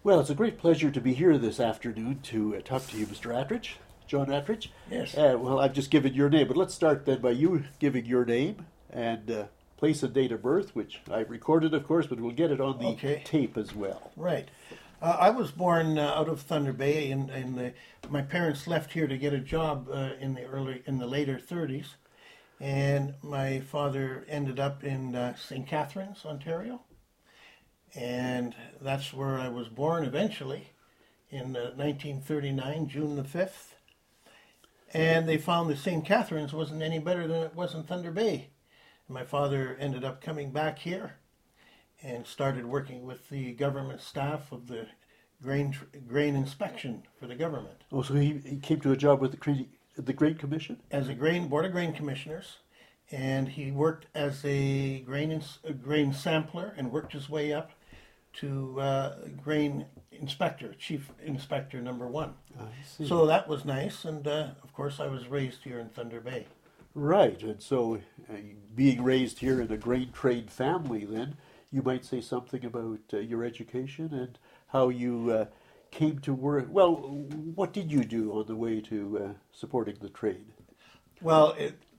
Well, it's a great pleasure to be here this afternoon to talk to you, Mr. Attridge, John Attridge. Yes. Well, I've just given your name, but let's start then by you giving your name and place and date of birth, which I recorded, of course, but we'll get it on the Okay. tape as well. Right. I was born out of Thunder Bay, and my parents left here to get a job in the later 30s, and my father ended up in St. Catharines, Ontario, and that's where I was born eventually in 1939, June the 5th. And they found that St. Catharines wasn't any better than it was in Thunder Bay. And my father ended up coming back here and started working with the government staff of the grain inspection for the government Oh, so he came to a job with the Grain Commission? as a board of grain commissioners, and he worked as a grain sampler and worked his way up to grain inspector, chief inspector number 1. I see. So that was nice, and of course I was raised here in Thunder Bay. Right, and so being raised here in a grain trade family, then you might say something about your education and how you came to work. Well, what did you do on the way to supporting the trade? Well,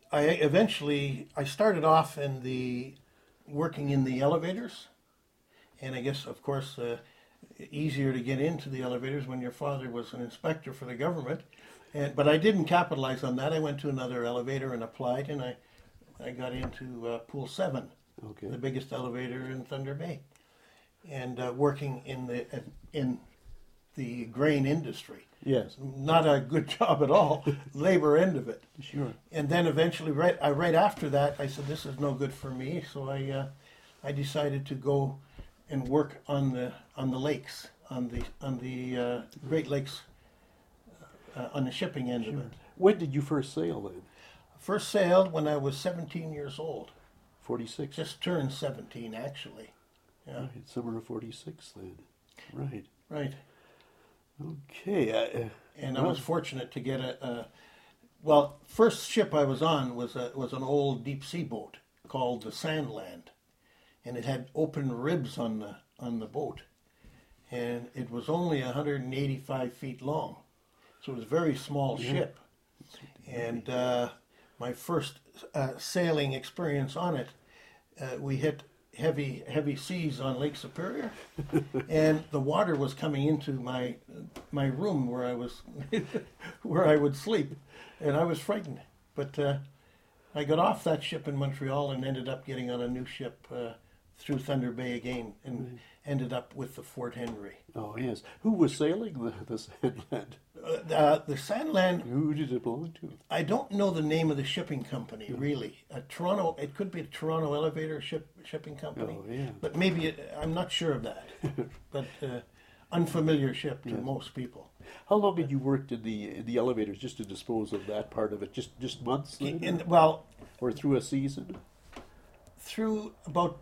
I started off working in the elevators, and I guess, of course, easier to get into the elevators when your father was an inspector for the government. But I didn't capitalize on that. I went to another elevator and applied, and I got into Pool 7, Okay. the biggest elevator in Thunder Bay, and working in the grain industry. Yes, Not a good job at all, labor end of it. sure. And then eventually, right after that, I said, "This is no good for me." So I decided to go and work on the lakes, on the Great Lakes, on the shipping end of it. When did you first sail then? First sailed when I was 17 years old. 46? Just turned 17, actually. Yeah, Right, summer of 46 then. Right. right. Okay. And I was fortunate to get first ship I was on was an old deep sea boat called the Sandland, and it had open ribs on the boat, and it was only 185 feet long, so it was a very small ship. And my first sailing experience on it, we hit heavy seas on Lake Superior, and the water was coming into my room where I was where I would sleep, and I was frightened. But I got off that ship in Montreal and ended up getting on a new ship through Thunder Bay again, and ended up with the Fort Henry. Oh, yes. Who was sailing the Sandland? The Sandland, Who did it belong to? I don't know the name of the shipping company, really. Toronto, it could be a Toronto Elevator shipping company. Oh, yeah. But maybe, I'm not sure of that. But unfamiliar ship to most people. How long had you worked in the elevators just to dispose of that part of it? Just months then? Or through a season? Through about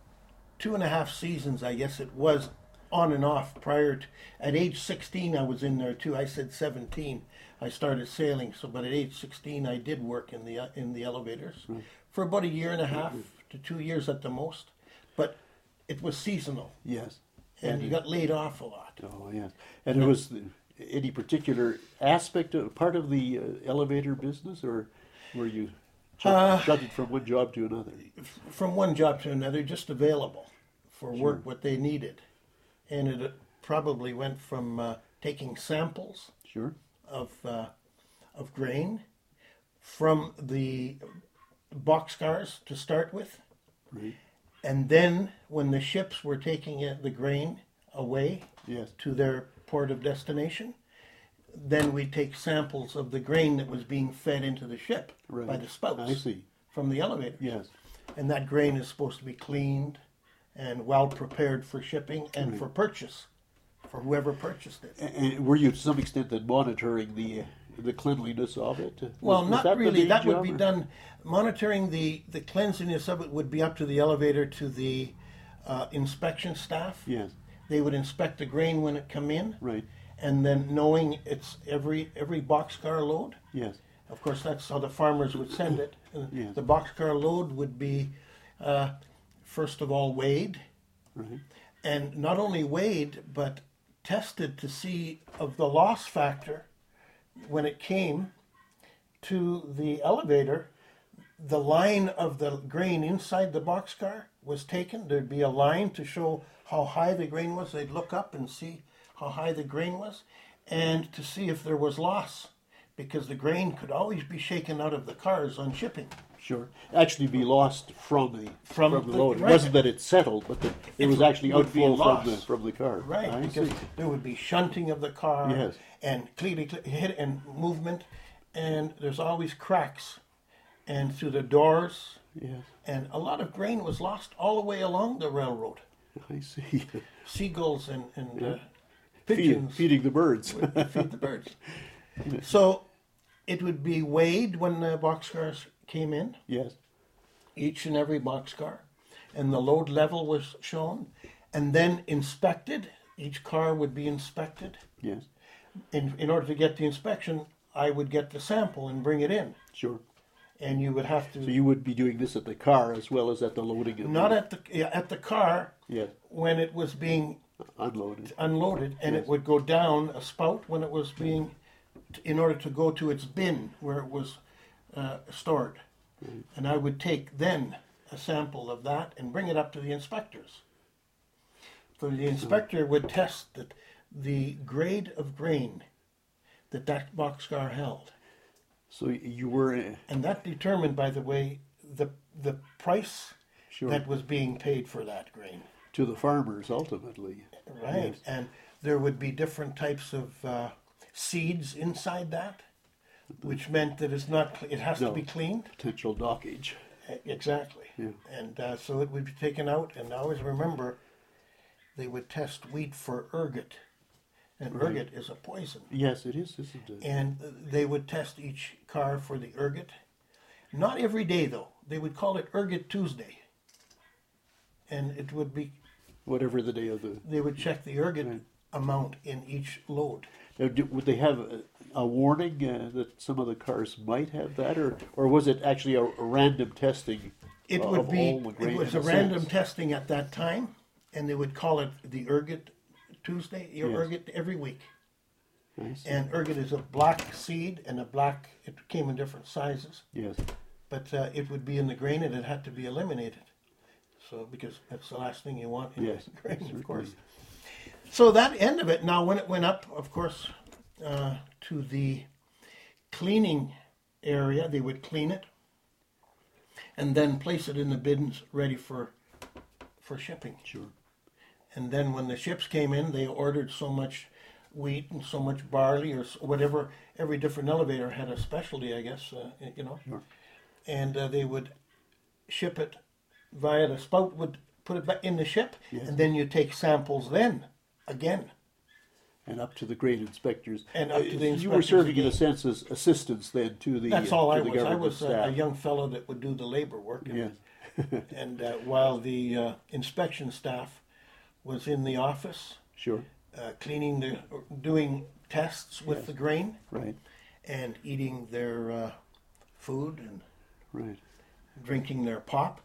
2.5 seasons, I guess it was, on and off. At age 16, I was in there too. I said 17. I started sailing, but at age 16, I did work in the elevators for about 1.5 to 2 years at the most. But it was seasonal, Yes. and you got laid off a lot. Oh, yes. And it was any particular aspect of part of the elevator business, or were you jumped from one job to another? From one job to another, just available for work what they needed, and it probably went from taking samples Sure. of grain from the boxcars to start with, Right. and then when the ships were taking the grain away Yes. to their port of destination, then we take samples of the grain that was being fed into the ship Right. by the spouts I see. from the elevators. Yes. And that grain is supposed to be cleaned and well prepared for shipping and Right. for purchase, for whoever purchased it. And were you to some extent then monitoring the cleanliness of it? Well, Was not that the really. main That would job, be or- done. Monitoring the cleanliness of it would be up to the elevator, to the inspection staff. Yes. They would inspect the grain when it come in, Right. and then knowing it's every boxcar load. Yes. Of course, that's how the farmers would send it. And Yes. the boxcar load would be first of all weighed, Right. and not only weighed, but tested to see of the loss factor when it came to the elevator. The line of the grain inside the boxcar was taken. There'd be a line to show how high the grain was. They'd look up and see how high the grain was, and to see if there was loss, because the grain could always be shaken out of the cars on shipping. Sure. Actually be lost from the load. It right. wasn't that it settled, but that it was actually would be outflow lost. from the car. Right, I because see. there would be shunting of the car Yes. and hit and movement, and there's always cracks, and through the doors, Yes. and a lot of grain was lost all the way along the railroad. I see. Seagulls and pigeons Feeding the birds. would feed the birds. So it would be weighed when the boxcars came in, Yes. each and every boxcar, and the load level was shown, and then inspected. Each car would be inspected. Yes. In order to get the inspection, I would get the sample and bring it in, Sure. and you would have to So you would be doing this at the car as well as at the loading of not the, at the car yes, when it was being unloaded. unloaded, and Yes. it would go down a spout when it was being, in order to go to its bin where it was stored. And I would take then a sample of that and bring it up to the inspectors. So the inspector would test that the grade of grain that boxcar held. So you were And that determined, by the way, the price sure that was being paid for that grain. to the farmers ultimately. Right, Yes. and there would be different types of seeds inside that, which meant that it has to No. be cleaned. Potential dockage. Exactly. Yeah. And so it would be taken out, and I always remember they would test wheat for ergot, and Right. ergot is a poison. Yes, it is, isn't it? And they would test each car for the ergot. Not every day, though. They would call it Ergot Tuesday. And it would be, Whatever the day of the. they would check the ergot Right. amount in each load. Now, would they have a warning that some of the cars might have that, or was it actually a random testing? It of would be, all the grain it was in a random sense? testing at that time, and they would call it the Ergot Tuesday, or Yes. Ergot every week. I see. And ergot is a black seed, and it came in different sizes, Yes. but it would be in the grain and it had to be eliminated. So, because that's the last thing you want in Yes, grain, certainly. of course. So that end of it, now when it went up, of course, to the cleaning area, they would clean it and then place it in the bins ready for shipping. Sure. And then when the ships came in, they ordered so much wheat and so much barley or whatever. Every different elevator had a specialty, I guess, you know. Sure. And they would ship it via the spout, would put it back in the ship, Yes. and then you take samples then, again. And up to the grain inspectors. And up to the You were inspectors serving in a again. sense as assistants then to the. That's all to I the was. I government was a staff. young fellow that would do the labor work. Yes. And while the inspection staff was in the office, Sure. cleaning doing tests with Yes. the grain Right. and eating their food and Right. drinking their pop.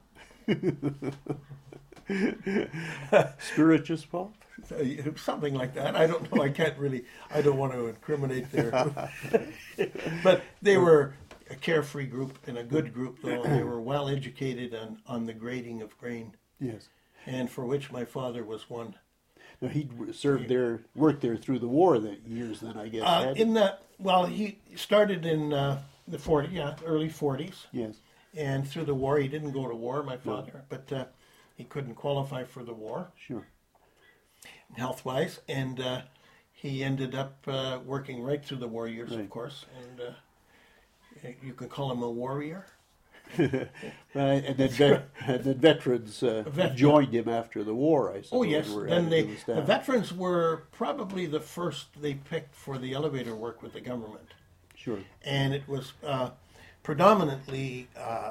Spirituous pop. Something like that. I don't know. I don't want to incriminate their. But they were a carefree group and a good group, though. They were well educated on the grading of grain, Yes. and for which my father was one. Now he worked there through the war that years. Then I guess. had he? He started in the early 40s, Yes. and through the war, he didn't go to war, my father, but he couldn't qualify for the war. Sure. Health-wise, and he ended up working right through the war years, Right. of course, and you could call him a warrior. Right, and then veterans joined him after the war. I suppose. Oh yes, were then added to the the staff. veterans were probably the first they picked for the elevator work with the government, Sure. and it was predominantly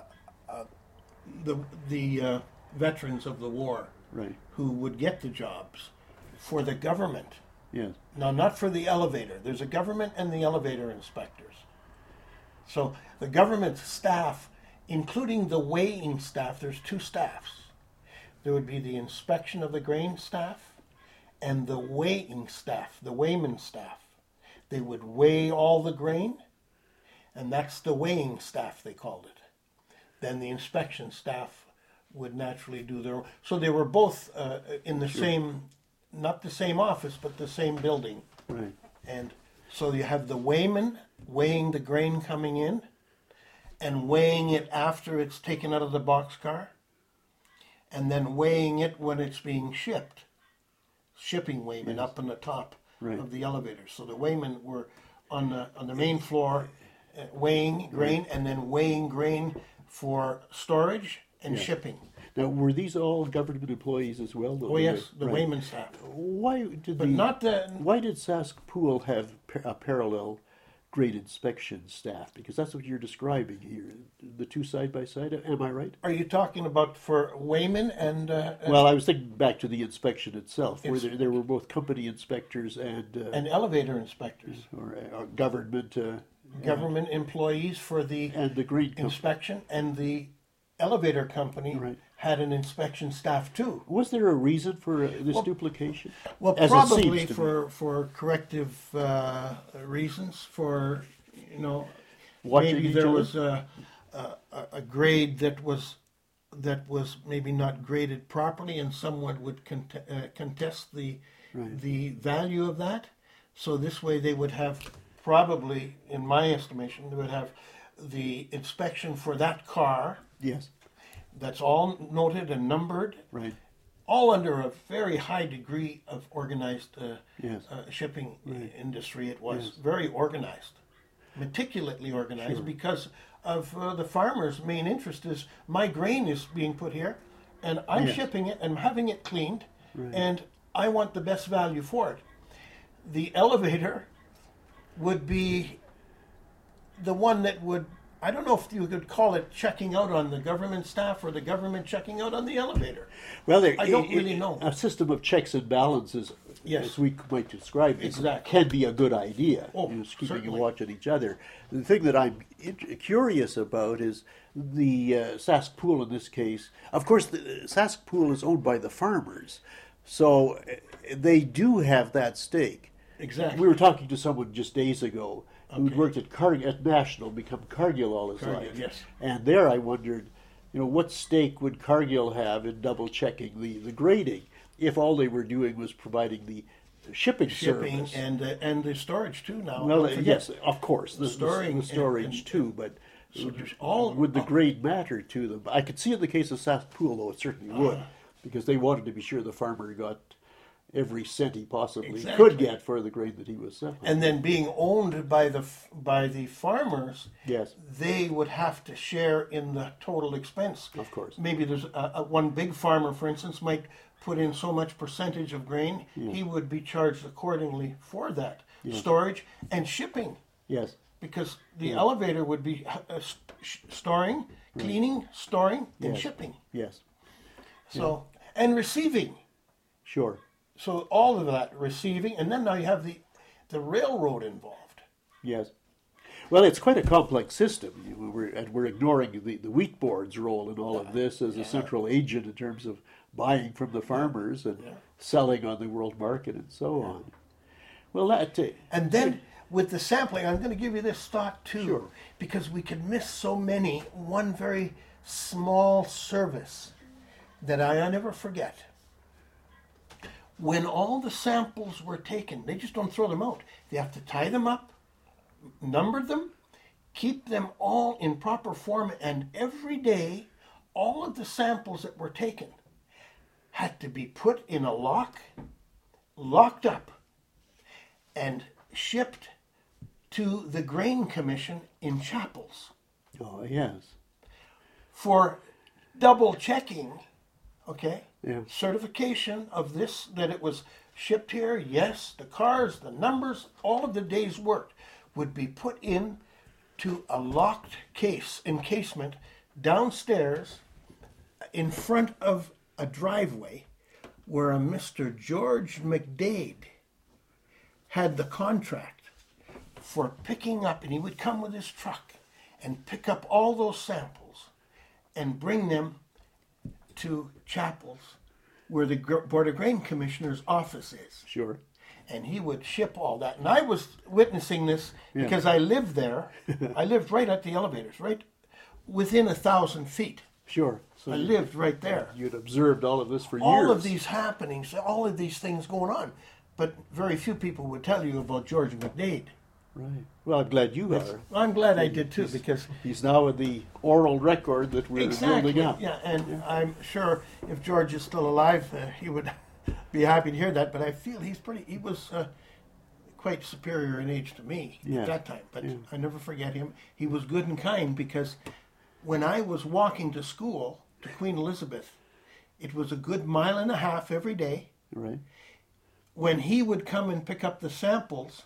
the veterans of the war Right. who would get the jobs for the government. Yes. Now, not for the elevator. There's a government and the elevator inspectors. So the government staff, including the weighing staff, there's two staffs. There would be the inspection of the grain staff and the weighing staff, the weighman staff. They would weigh all the grain, and that's the weighing staff, they called it. Then the inspection staff would naturally do their own. So they were both in the same, not the same office, but the same building. Right. And so you have the weighman weighing the grain coming in and weighing it after it's taken out of the boxcar, and then weighing it when it's being shipped. Shipping weighman up on the top Right. of the elevator. So the weighmen were on the main floor weighing grain and then weighing grain for storage and shipping. Now, were these all government employees as well? Oh yes, the Right. weighman staff. Why did But not the Why did Sask Pool have a parallel grade inspection staff? Because that's what you're describing here. The two side by side. Am I right? Are you talking about for weighman and Well, I was thinking back to the inspection itself, where there were both company inspectors and elevator inspectors, or government government employees for the and the grade company. inspection, and the elevator company Right. had an inspection staff too. Was there a reason for this duplication? Well, As it probably seems to me. for corrective reasons. For Watching maybe each there other? was a grade that was maybe not graded properly, and someone would contest the value of that. So this way, they would have probably, in my estimation, they would have the inspection for that car. Yes. That's all noted and numbered, Right. all under a very high degree of organized Yes. shipping industry. It was Yes. very organized, meticulously organized, because of the farmer's main interest is my grain is being put here, and I'm Yes. shipping it and having it cleaned, Right. and I want the best value for it. The elevator would be the one that would, I don't know if you could call it checking out on the government staff or the government checking out on the elevator. Well, I don't really know. A system of checks and balances, Yes. as we might describe it, Exactly. can be a good idea. Oh, Just keeping certainly. a watch on each other. The thing that I'm curious about is the Sask Pool in this case. Of course, the Sask Pool is owned by the farmers, so they do have that stake. Exactly. We were talking to someone just days ago who'd Okay. worked at National, become Cargill all his Cargill, life. yes. And there I wondered, what stake would Cargill have in double checking the grading if all they were doing was providing the shipping Shipping service? and the storage too now. Well, Don't forget. yes, of course, the Storing the storage and- too, but So there's all- would the grade matter to them? I could see in the case of Sask Pool, though, it certainly would, because they wanted to be sure the farmer got every cent he possibly Exactly. could get for the grain that he was selling. And then being owned by the farmers, Yes. they would have to share in the total expense. Of course. Maybe there's one big farmer, for instance, might put in so much percentage of grain, he would be charged accordingly for that storage and shipping, Yes. because the elevator would be storing, cleaning, storing, and Yes. shipping. Yes. So and receiving. Sure. So all of that receiving, and then now you have the railroad involved. Yes. Well, it's quite a complex system. We're ignoring the wheat board's role in all of this as a central agent in terms of buying from the farmers and selling on the world market and so on. Well, that And then with the sampling, I'm going to give you this thought too, Sure. because we could miss so many. One very small service that I never forget. When all the samples were taken, they just don't throw them out. They have to tie them up, number them, keep them all in proper form, and every day, all of the samples that were taken had to be put in a locked up, and shipped to the Grain Commission in Chapels oh yes, for double checking, okay? Yeah. Certification of this, that it was shipped here, yes, the cars, the numbers, all of the day's work would be put in to a locked encasement downstairs in front of a driveway where a Mr. George McDade had the contract for picking up, and he would come with his truck and pick up all those samples and bring them to Chapels where the Board of Grain Commissioner's office is. Sure. And he would ship all that. And I was witnessing this Yeah. because I lived there. I lived right at the elevators, right within 1,000 feet. Sure. So I lived right there. you'd observed all of this for years. All of these happenings, all of these things going on. But very few people would tell you about George McDade. Right. Well, I'm glad you are. I'm glad I did too, because He's now in the oral record that we're exactly, building up. yeah. And I'm sure if George is still alive, he would be happy to hear that. But I feel he was quite superior in age to me Yeah. at that time. But Yeah. I never forget him. He was good and kind, because when I was walking to school to Queen Elizabeth, it was a good 1.5 miles every day. Right. When he would come and pick up the samples,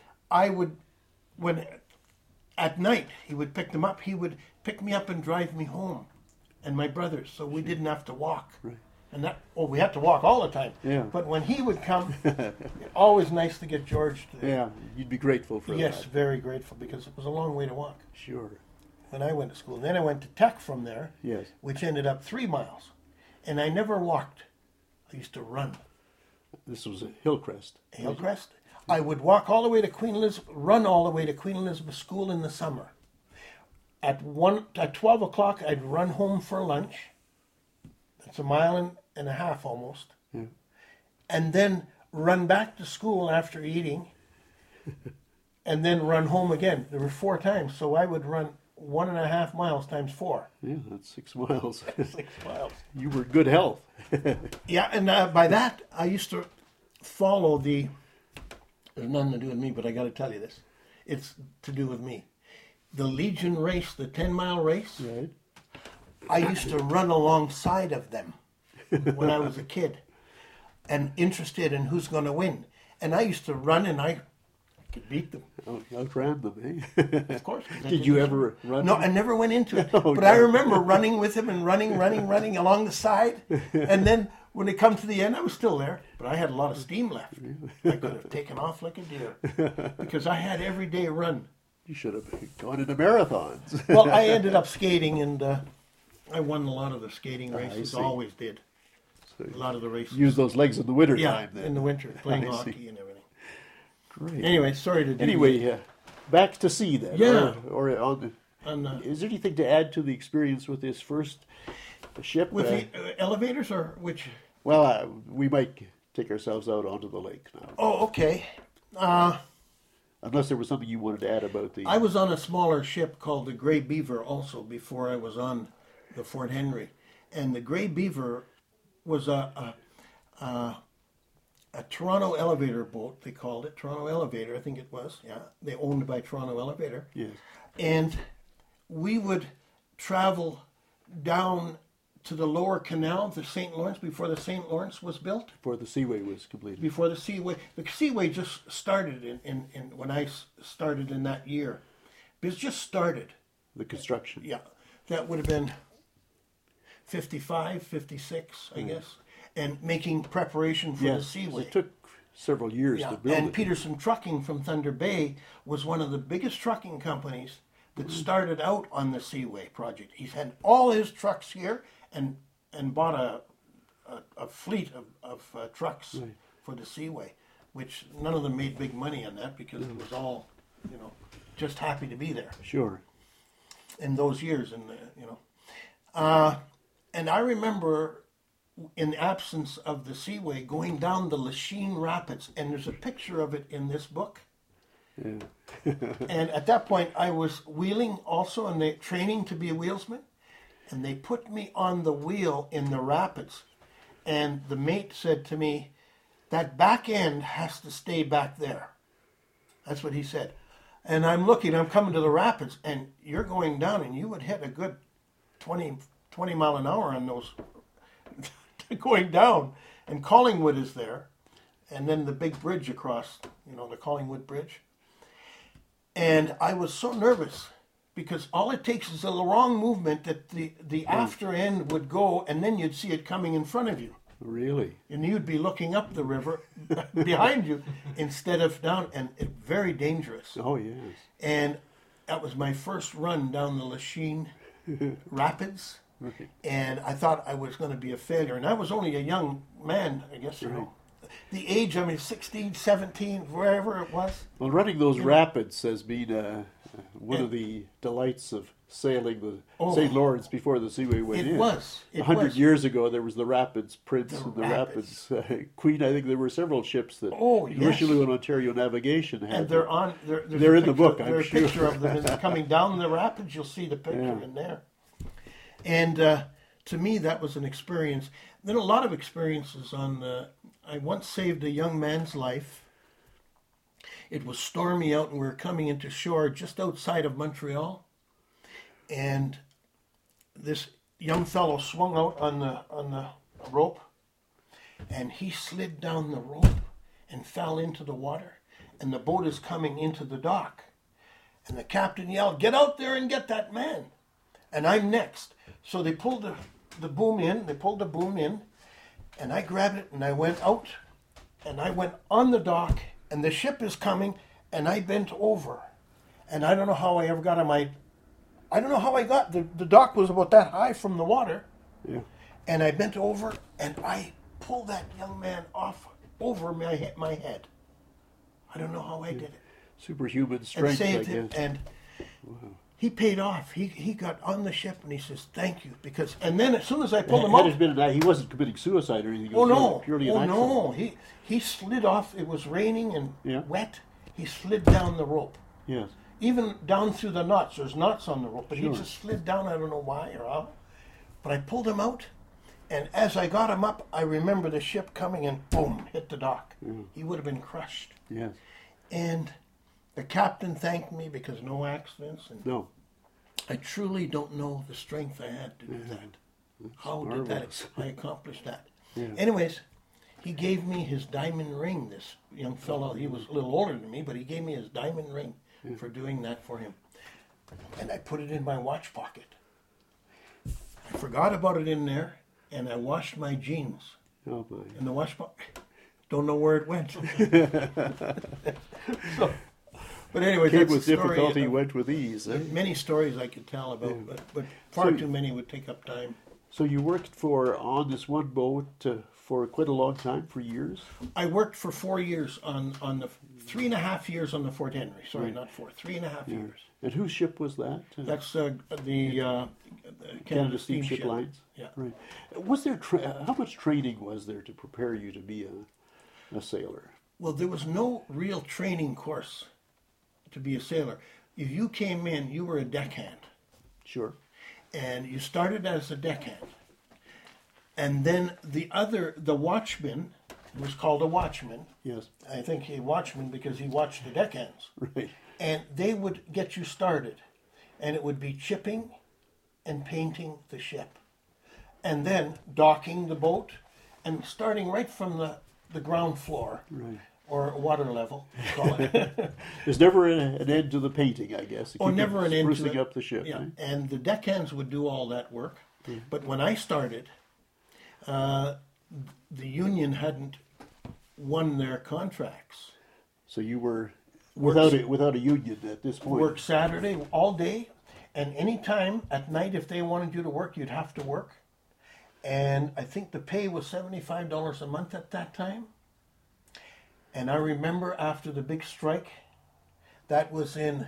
at night he would pick them up. He would pick me up and drive me home, and my brothers, so we didn't have to walk. Right. And we had to walk all the time. Yeah. But when he would come, always nice to get George to. Yeah, you'd be grateful for Yes, that. very grateful, because it was a long way to walk Sure. when I went to school. And then I went to Tech from there, Yes. which ended up 3 miles, and I never walked. I used to run. This was at Hillcrest. Hillcrest. I would walk all the way to Queen Elizabeth, run all the way to Queen Elizabeth School in the summer. At 12 o'clock, I'd run home for lunch. That's 1.5 miles almost. Yeah. And then run back to school after eating, and then run home again. There were 4 times, so I would run 1.5 miles times 4. Yeah, that's 6 miles. 6 miles. You were in good health. Yeah, and by that, I used to follow the. There's nothing to do with me, but I got to tell you this. It's to do with me. The Legion race, the 10-mile race, Right. I used to run alongside of them when I was a kid, and interested in who's going to win. And I used to run, and I could beat them, Outran them, eh? of course. 'cause I Did you didn't- ever run? No, I never went into it. Oh, But I no. remember running with him and running along the side. And then when it come to the end, I was still there. But I had a lot of steam left. I could have taken off like a deer, because I had every day a run. You should have gone into marathons. Well, I ended up skating, and I won a lot of the skating races. see. Always did. So A lot of the races. use those legs in the winter Yeah, time then. in the winter, playing I see. hockey and everything. Great. Anyway, sorry to do Anyway, back to sea then. Yeah. Or on the, on, is there anything to add to the experience with this first ship? with the elevators, or which? Well, we might take ourselves out onto the lake now. Oh, okay. Unless there was something you wanted to add about the... I was on a smaller ship called the Grey Beaver also before I was on the Fort Henry, and the Grey Beaver was a Toronto elevator boat. They called it Toronto Elevator, I think it was. Yeah, they owned by Toronto Elevator, Yes. and we would travel down to the lower canal, the St. Lawrence, before the St. Lawrence was built. Before the seaway was completed. Before the Seaway. The Seaway just started in when I started in that year. It just started. The construction. Yeah. That would have been 55, 56, I guess. And making preparation for the Yes. Seaway. It took several years Yeah. to build And it. Peterson Trucking from Thunder Bay was one of the biggest trucking companies that started out on the Seaway project. He's had all his trucks here and bought a fleet of trucks for the Seaway, which none of them made big money on that, because it was all, just happy to be there Sure. in those years, and and I remember, in the absence of the Seaway, going down the Lachine Rapids, and there's a picture of it in this book. Yeah. And at that point, I was wheeling also, and they training to be a wheelsman, and they put me on the wheel in the rapids, and the mate said to me, "That back end has to stay back there." That's what he said. And I'm coming to the rapids, and you're going down, and you would hit a good 20 mile an hour on those going down. And Collingwood is there, and then the big bridge across, the Collingwood Bridge. And I was so nervous, because all it takes is a wrong movement that the after end would go, and then you'd see it coming in front of you. Really? And you'd be looking up the river behind you instead of down, and very dangerous. Oh, yes. And that was my first run down the Lachine Rapids, Right. And I thought I was going to be a failure. And I was only a young man, I guess, you know. The age, I mean, 16, 17, wherever it was. Well, running those rapids has been one of the delights of sailing the St. Lawrence before the Seaway went in. It was. 100 years ago, there was the Rapids Prince and the Rapids Queen. I think there were several ships that Richelieu and Ontario Navigation had. And they're on. They're in the book, I'm There's sure. a picture of them coming down the rapids. You'll see the picture in there. And to me, that was an experience. Then a lot of experiences on. I once saved a young man's life. It was stormy out, and we were coming into shore just outside of Montreal. And this young fellow swung out on the rope, and he slid down the rope and fell into the water. And the boat is coming into the dock, and the captain yelled, "Get out there and get that man!" And I'm next. So they pulled the boom in. They pulled the boom in, and I grabbed it and I went out, and I went on the dock, and the ship is coming, and I bent over, and I don't know how I ever got on my. I don't know how I got, the dock was about that high from the water. Yeah. And I bent over and I pulled that young man off over my head. I don't know how I did it. Superhuman And strength, I saved guess. him. And he paid off. He got on the ship and he says, "Thank you." Because, and then as soon as I pulled him Had out. it been he wasn't committing suicide or anything. It Oh was no! purely an Oh accident. no! He slid off. It was raining and Yeah. wet. He slid down the rope. Yes. Even down through the knots. There's knots on the rope, but Sure. he just slid down. I don't know why or how. But I pulled him out, and as I got him up, I remember the ship coming and boom, hit the dock. He would have been crushed. Yes. And the captain thanked me because no accidents. And No. I truly don't know the strength I had to do that. How did marvelous. I accomplish that? Yeah. Anyways, he gave me his diamond ring, this young fellow. He was a little older than me, but he gave me his diamond ring for doing that for him. And I put it in my watch pocket. I forgot about it in there, and I washed my jeans Oh my. in the wash pocket. Don't know where it went. So, but anyway, Came that's with the story. difficulty, went with ease. Eh? Many stories I could tell about, but far So- too many would take up time. So you worked on this one boat for quite a long time, for years? I worked for 4 years on the 3.5 years on the Fort Henry. Sorry, not 4, 3.5 years. And whose ship was that? That's the Canada Steamship Lines? Yeah. Right. Was there, how much training was there to prepare you to be a sailor? Well, there was no real training course to be a sailor. If you came in, you were a deckhand. Sure. And you started as a deckhand. And then the watchman was called a watchman. Yes. I think a watchman because he watched the deckhands. Right. And they would get you started. And it would be chipping and painting the ship. And then docking the boat and starting right from the ground floor. Right. Or water level, you call it. There's never an end to the painting, I guess. To Oh, keep never it an end to sprucing it. up the ship. Yeah, Right? and the deckhands would do all that work. But when I started, the union hadn't won their contracts. So you were Works- without a union at this point. Work Saturday all day, and any time at night if they wanted you to work, you'd have to work. And I think the pay was $75 a month at that time. And I remember after the big strike, that was in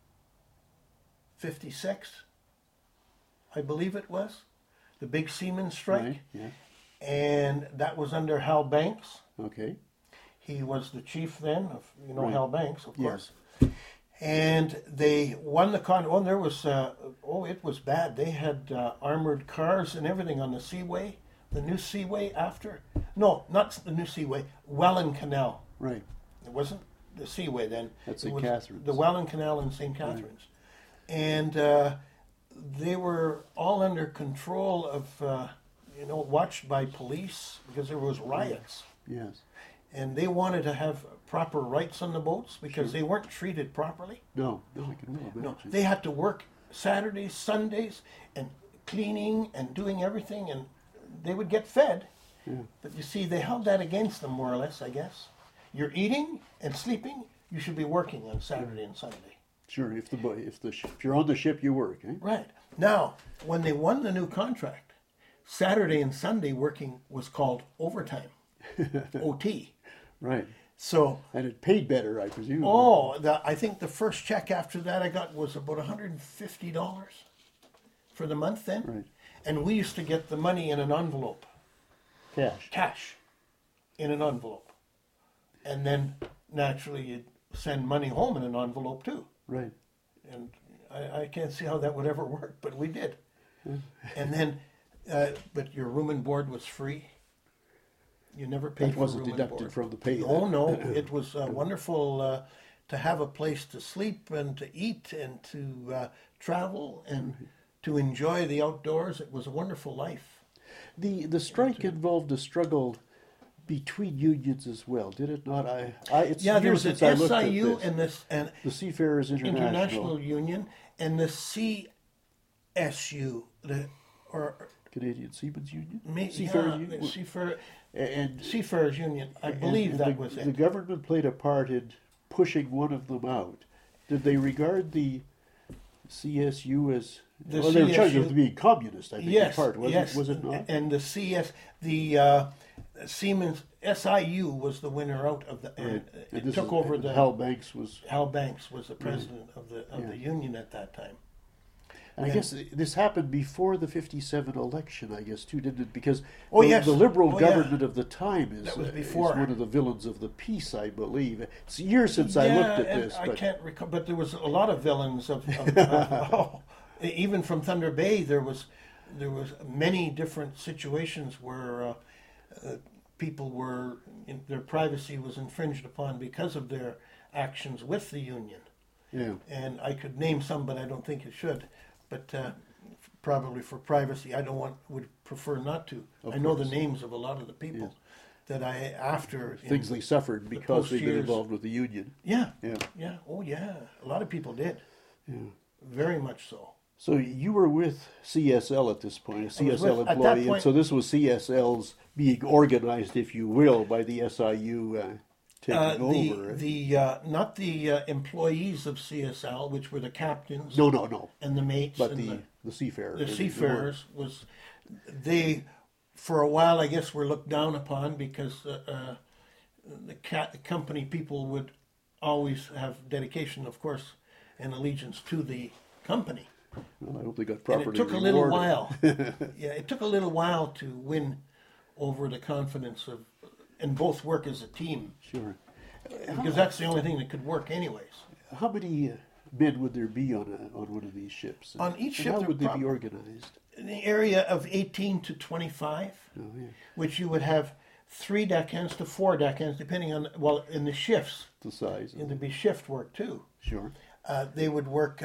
56, I believe it was, the big seaman strike. Right. Yeah. And that was under Hal Banks. Okay. He was the chief then of, Right. Hal Banks, of Yes. course. And they won the Oh, there was, it was bad. They had armored cars and everything on the Seaway, the new Seaway after. No, not the new Seaway, Welland Canal. Right. It wasn't the Seaway then. That's It St. was Catharines. The Welland Canal in St. Catharines. And they were all under control of, watched by police because there was riots. Yes. And they wanted to have proper rights on the boats because they weren't treated properly. No, I can well imagine. No, they had to work Saturdays, Sundays, and cleaning and doing everything, and they would get fed. Yeah. But you see, they held that against them more or less, I guess. You're eating and sleeping, you should be working on Saturday and Sunday. Sure. If you're on the ship, you work. Eh? Right. Now, when they won the new contract, Saturday and Sunday working was called overtime, OT. Right. So, And it paid better, I presume. I think the first check after that I got was about $150 for the month then. Right. And we used to get the money in an envelope, Cash. in an envelope. And then naturally you'd send money home in an envelope too. Right. And I can't see how that would ever work, but we did. And then, but your room and board was free. You never paid That for wasn't room and deducted board. from the pay. Oh no, it was wonderful to have a place to sleep and to eat and to travel and to enjoy the outdoors. It was a wonderful life. The strike involved a struggle between unions as well, did it not? It's Yeah, there years was an since I looked at SIU this. and The Seafarers International Union and the CSU, or Canadian Seamen's Union, Seafarers Union, and and Seafarers Union. I believe and that the, was the it. government played a part in pushing one of them out. Did they regard the CSU as The well? They were charged CSU with being communist. I think in Yes, part was yes. it? Was it not? And the Siemens SIU was the winner out of the. And It this took is- over and the. Hal Banks was. Hal Banks was the president of the Yeah. union at that time. And I guess this happened before the '57 election, I guess, too, didn't it? Because Oh, the, yes. the Liberal Oh, yeah. government of the time is, That was is before. one of the villains of the peace, I believe. It's years since I looked at and this. I But can't recall, but there was a lot of villains even from Thunder Bay. There was many different situations where people were their privacy was infringed upon because of their actions with the union. yeah, And I could name some, but I don't think it should. But probably for privacy, would prefer not to. I know the course. names of a lot of the people that after things they suffered because they've been post-years- involved with the union. Yeah, Yeah, yeah, oh yeah. A lot of people did, yeah. very much so. So you were with CSL at this point, a was CSL with- at that employee, and point- so this was CSL's being organized, if you will, by the SIU taking over. Not the employees of CSL, which were the captains No, and the mates, but and the seafarers. the seafarers was they for a while I guess were looked down upon because the company people would always have dedication, of course, and allegiance to the company. Well, I hope they got And properly it took a little rewarded. while. Yeah, it took a little while to win over the confidence of and both work as a team Sure. because that's the only thing that could work anyways. How many men would there be on one of these ships? On each And ship how there would they prob- be organized? In the area of 18 to 25, Oh, yeah. which you would have 3 deckhands to 4 deckhands, depending on, in the shifts, The size. and there'd be shift work too. Sure. They would work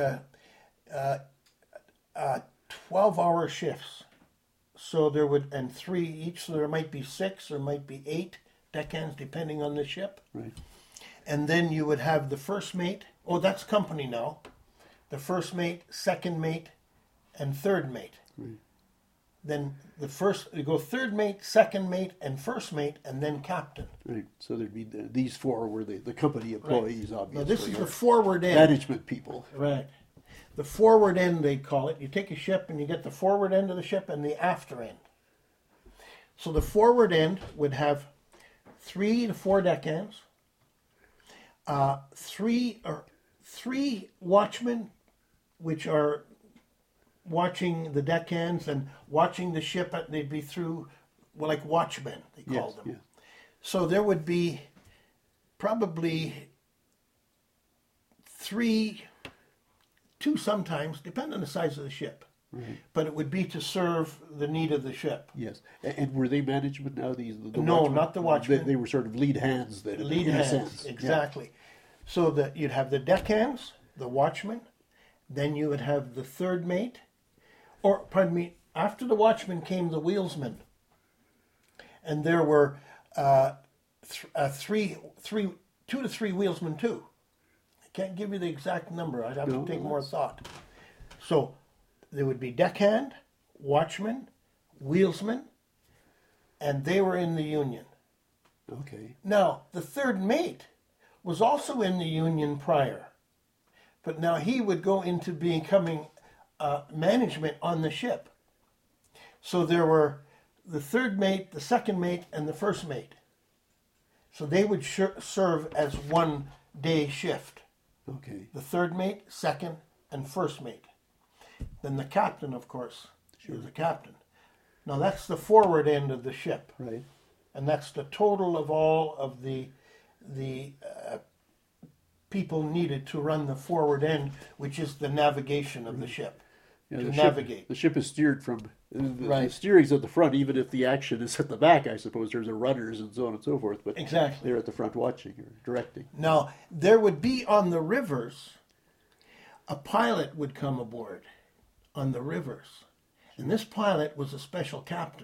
12-hour shifts. So there would, and 3 each, so there might be 6, there might be 8 deckhands, depending on the ship. Right. And then you would have the first mate, that's company now, the first mate, second mate, and third mate. Right. Then you go third mate, second mate, and first mate, and then captain. Right. So there'd be these 4 were the company employees, obviously. Now this is or the forward end. management people. Right. The forward end, they call it. You take a ship and you get the forward end of the ship and the after end. So the forward end would have 3 to 4 deckhands, 3 watchmen, which are watching the deckhands and watching the ship. They'd be through, like watchmen, they called them. Yeah. So there would be probably 2 sometimes, depending on the size of the ship. Right. But it would be to serve the need of the ship. Yes. And were they management now? The No, watchmen? not the watchmen. They were sort of lead hands then. Lead in a hands, sense. exactly. So that you'd have the deckhands, the watchman, then you would have the third mate, or pardon me, after the watchman came the wheelsman, and there were 2 to 3 wheelsmen too. I can't give you the exact number. I'd have No, to take more that's- thought. So there would be deckhand, watchman, wheelsman, and they were in the union. Okay. Now, the third mate was also in the union prior, but now he would go into becoming management on the ship. So there were the third mate, the second mate, and the first mate. So they would serve as 1 day shift. Okay. The third mate, second, and first mate. Then the captain, of course, is the captain. Now that's the forward end of the ship, Right. and that's the total of all of the people needed to run the forward end, which is the navigation of the ship. Yeah, to the navigate. Ship, the ship is steered from the Right. steering's at the front, even if the action is at the back. I suppose there's a runners and so on and so forth, but Exactly. they're at the front watching or directing. Now, there would be on the rivers, a pilot would come aboard on the rivers. And this pilot was a special captain.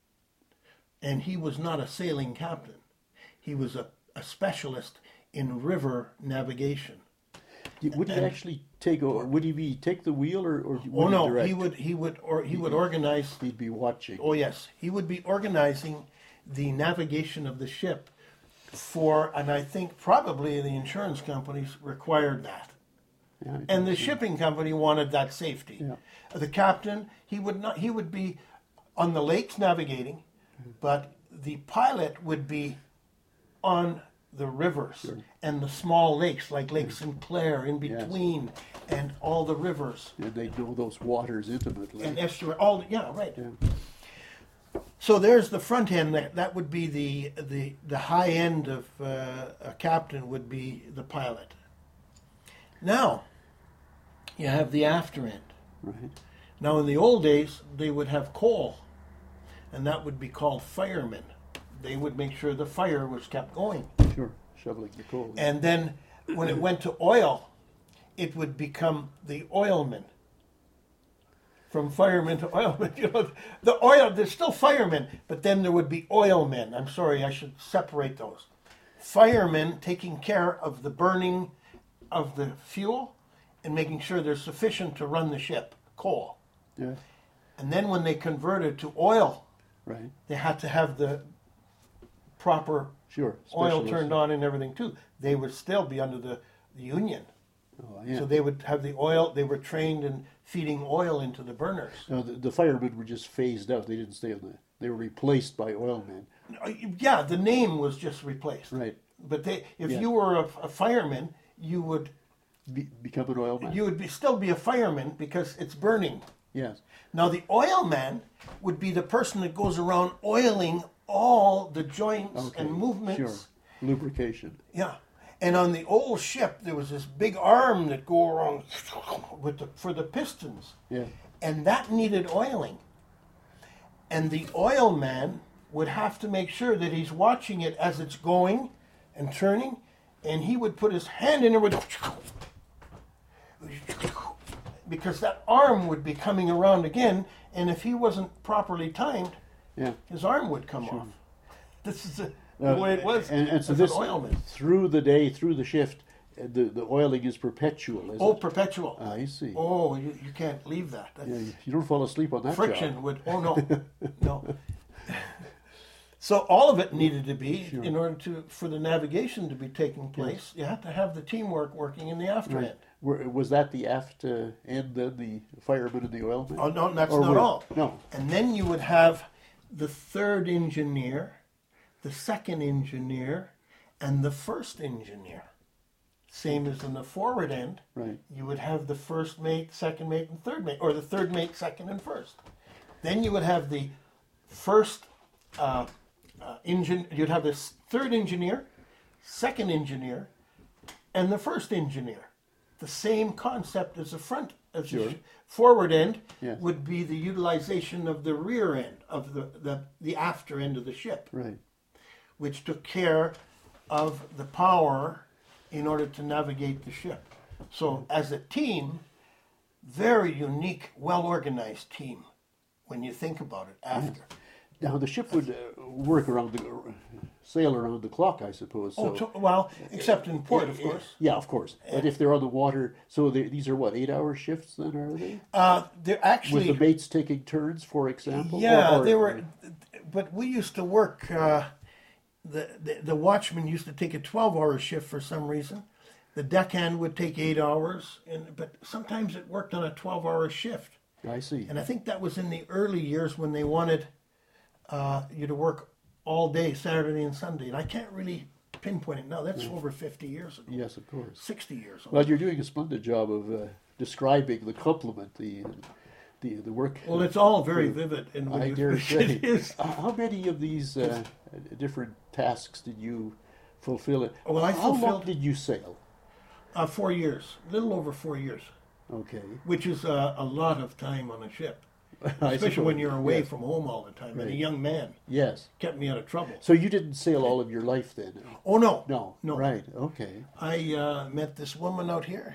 And he was not a sailing captain. He was a specialist in river navigation. Would he actually take? Would he take the wheel, or would Oh no, direct? he would organize. He'd be watching. Oh yes, he would be organizing the navigation of the ship for, and I think probably the insurance companies required that. Yeah, And the shipping company wanted that safety. Yeah. The captain, he would be on the lakes navigating, but the pilot would be on the rivers and the small lakes, like Lake Sinclair in between, and all the rivers. and they know those waters intimately. And estuary, all, yeah, right. Yeah. So there's the front end. That would be the high end of a captain would be the pilot. Now, you have the after end. Right. Now, in the old days, they would have coal, and that would be called firemen. They would make sure the fire was kept going. Sure. Shoveling the coal. And then when it went to oil, it would become the oilman. From firemen to oilmen. You know, the oil, there's still firemen, but then there would be oilmen. I'm sorry, I should separate those. Firemen taking care of the burning of the fuel and making sure there's sufficient to run the ship, coal. Yeah. And then when they converted to oil, Right. they had to have the proper Sure. oil Specialist. turned on and everything too. They would still be under the union. Oh, yeah. So they would have the oil, they were trained in feeding oil into the burners. No, the firemen were just phased out. They didn't stay on the. They were replaced by oilmen. Yeah, the name was just replaced. Right. But if Yeah. you were a fireman, you would Become an oilman. still be a fireman because it's burning. Yes. Now the oilman would be the person that goes around oiling all the joints Okay. and movements. Sure. Lubrication. Yeah. And on the old ship, there was this big arm that go around for the pistons. Yeah. And that needed oiling. And the oilman would have to make sure that he's watching it as it's going and turning, and he would put his hand in there with, because that arm would be coming around again, and if he wasn't properly timed, Yeah. his arm would come off. This is the way it was And so as this an oilman. through the day, through the shift, the oiling is perpetual. Is Oh, it? perpetual. I see. Oh, you can't leave that. That's Yeah, you don't fall asleep on that friction job. would. Oh no, no. So all of it needed to be in order for the navigation to be taking place. You had to have the teamwork working in the after Right. end. Was that the aft end then, the fireman and the oilman? Oh no, that's Or not all. No. And then you would have the third engineer, the second engineer, and the first engineer. Same as in the forward end. Right. You would have the first mate, second mate, and third mate, or the third mate, second, and first. Then you would have the first you'd have this third engineer, second engineer, and the first engineer. The same concept as the front, as Sure. the forward end Yes. would be the utilization of the rear end of the after end of the ship, Right. which took care of the power in order to navigate the ship. So as a team, very unique, well-organized team when you think about it after. Now the ship would work sail around the clock, I suppose. So, Well, except in port, of course. Yeah, of course. But if they're on the water, so these are what, 8-hour shifts then, are they? They're actually, With the mates taking turns, for example? yeah, Or- they were. But we used to work. The watchman used to take a 12-hour shift for some reason, The deckhand would take 8 hours, but sometimes it worked on a 12-hour shift. I see. And I think that was in the early years when they wanted you to work all day, Saturday and Sunday. And I can't really pinpoint it now. That's over 50 years ago. Yes, of course. 60 years ago. Well, you're doing a splendid job of describing the complement, the work. Well, it's all very vivid. And I dare say. It is. How many of these different tasks did you fulfill? Well, I How long fulfilled- did you sail? 4 years, a little over 4 years, Okay. which is a lot of time on a ship, I especially when suppose, you're away yes. from home all the time. And a Right. young man Yes. kept me out of trouble. So you didn't sail all of your life then? Oh, no. No. No. Right. Okay. I met this woman out here,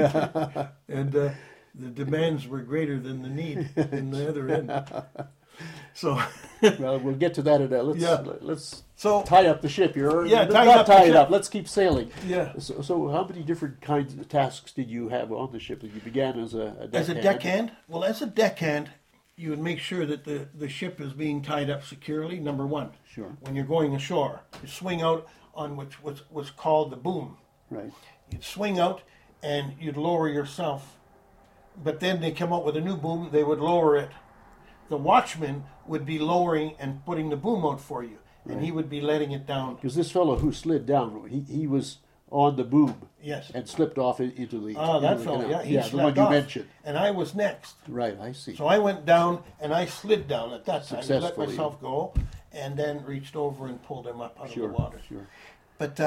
and the demands were greater than the need in the other end. So, Well, we'll get to that in a let's Yeah. let's so tie up the ship. You're Yeah, tie not up the tie it ship. up. Let's keep sailing. yeah, So how many different kinds of tasks did you have on the ship? You began as a deckhand. as a deckhand. Well, as a deckhand, you would make sure that the ship is being tied up securely. Number one, Sure. when you're going ashore, you swing out on which was called the boom. Right. You'd swing out and you'd lower yourself, but then they come out with a new boom. They would lower it. The watchman would be lowering and putting the boom out for you, and he would be letting it down. Because this fellow who slid down, he was on the boom Yes. and slipped off into the. Ah, into that the fellow. canal. Yeah, he the one slept you off, mentioned. and I was next. Right. I see. So I went down and I slid down at that time. I let Successfully. myself go, and then reached over and pulled him up out Sure. of the water. Sure. But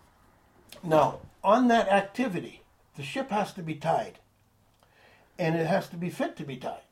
now, on that activity, the ship has to be tied, and it has to be fit to be tied.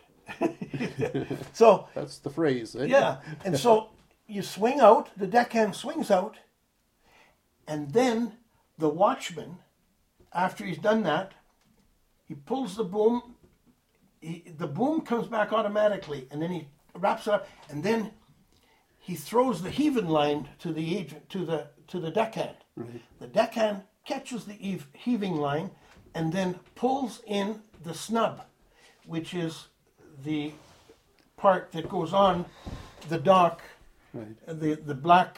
So, That's the phrase. Eh? yeah, and so you swing out, the deckhand swings out, and then the watchman, after he's done that, he pulls the boom, the boom comes back automatically, and then he wraps it up, and then he throws the heaving line to the agent, to the deckhand. Right. The deckhand catches the heaving line and then pulls in the snub, which is the part that goes on the dock, Right. the black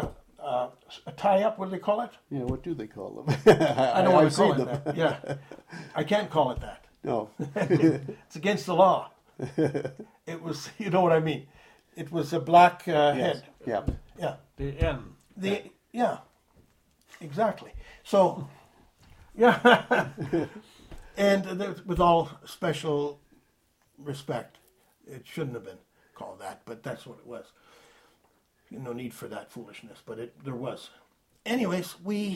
tie up. What do they call it? Yeah. What do they call them? I don't want I've to call seen it them. that. Yeah, I can't call it that. No. It's against the law. It was, you know what I mean. It was a black head. Yeah. Yeah. The N. Yeah, exactly. So, yeah, and with all special respect, it shouldn't have been called that, but that's what it was. No need for that foolishness, but there was. Anyways, we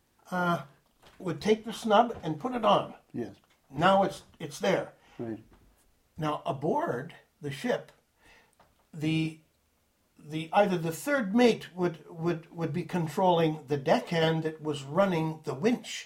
would take the snub and put it on. Yes. Now it's there. Right. Now aboard the ship, the either the third mate would be controlling the deckhand that was running the winch.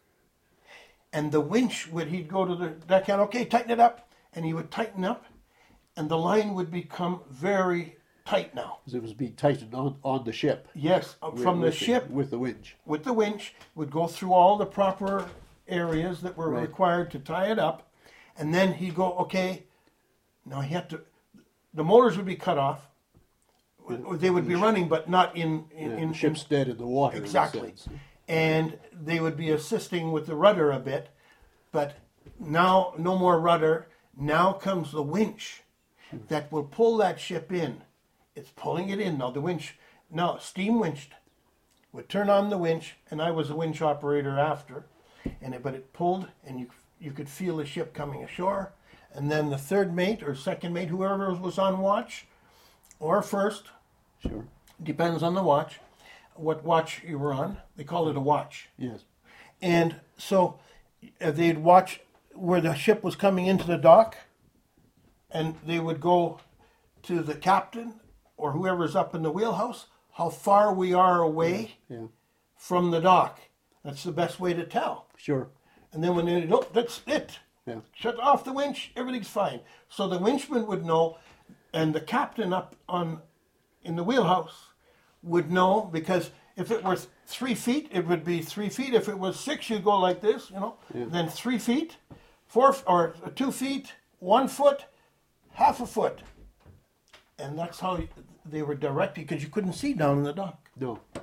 And the winch he'd go to the deckhand, okay, tighten it up, and he would tighten up, and the line would become very tight now. Because it was being tightened on the ship. Yes, from the With ship with the winch. with the winch, would go through all the proper areas that were Right. required to tie it up, and then he'd go, okay, now he had to, the motors would be cut off, or they would be running, but not in The ship's dead in the water. in a exactly, sense. and they would be assisting with the rudder a bit, but now no more rudder, now comes the winch that will pull that ship in. It's pulling it in now, the winch, now steam winched, would turn on the winch, and I was a winch operator after, but it pulled, and you could feel the ship coming ashore, and then the third mate or second mate, whoever was on watch, or first, Sure. depends on the watch, what watch you were on. They call it a watch, Yes. and so they'd watch where the ship was coming into the dock, and they would go to the captain or whoever's up in the wheelhouse, how far we are away Yeah. from the dock. That's the best way to tell. Sure. And then when they look, that's it. Yeah. Shut off the winch, everything's fine. So the winchman would know, and the captain up in the wheelhouse would know, because if it were 3 feet, it would be 3 feet. If it was 6, you'd go like this, Yeah. Then 3 feet, 4 or 2 feet, 1 foot, half a foot, and that's how they were directed, because you couldn't see down in the dock. No.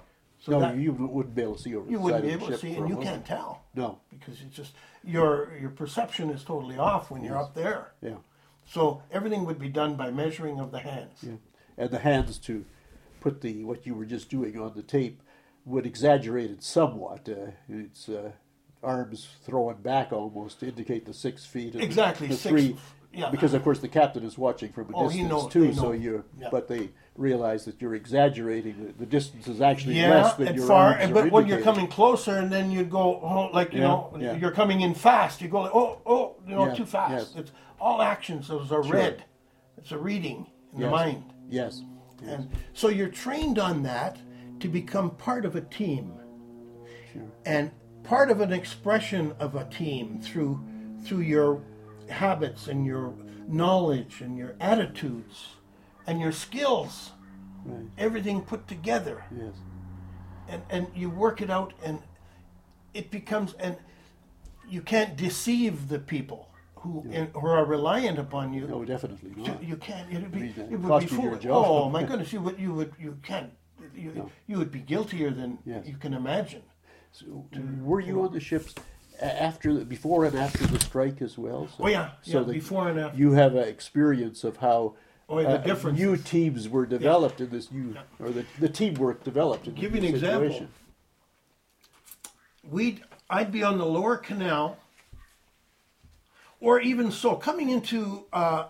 So No, that, you wouldn't be able to see over you the wouldn't side be of the able to ship see, for and a you moment. can't tell No, because it's just your perception is totally off when you're Yes. up there. yeah, So everything would be done by measuring of the hands. yeah. And the hands to put what you were just doing on the tape would exaggerate it somewhat. It's arms thrown back almost to indicate the 6 feet. And Exactly, the 6 3, yeah. because of course the captain is watching from a Oh, he distance knows- too. they So know. Yeah. but they realize that you're exaggerating. The distance is actually Yeah, less than and your far, arms are but when you're indicating. coming closer, and then you go, oh, like you Yeah, know, yeah. you're coming in fast. You go, like, oh, Yeah, too fast. yes. It's all actions. Those are Sure. read. It's a reading in the Yes. mind, Yes. Yes. and so you're trained on that to become part of a team, Sure. and part of an expression of a team through your habits and your knowledge and your attitudes and your skills, Right. everything put together. Yes. And you work it out, and it becomes, and you can't deceive the people who are reliant upon you. No, definitely not. You can't. It would be, I mean, it would cost be you your foolish. job. Oh my goodness! You can't. No. You would be guiltier than Yes. you can imagine. So, were you on the ships before and after the strike as well? So, Oh yeah, so before and after. you have an experience of how Oh, yeah, the differences. new teams were developed in this new, or the teamwork developed in Give the you an new example. situation. I'd be on the lower canal, or even so, coming into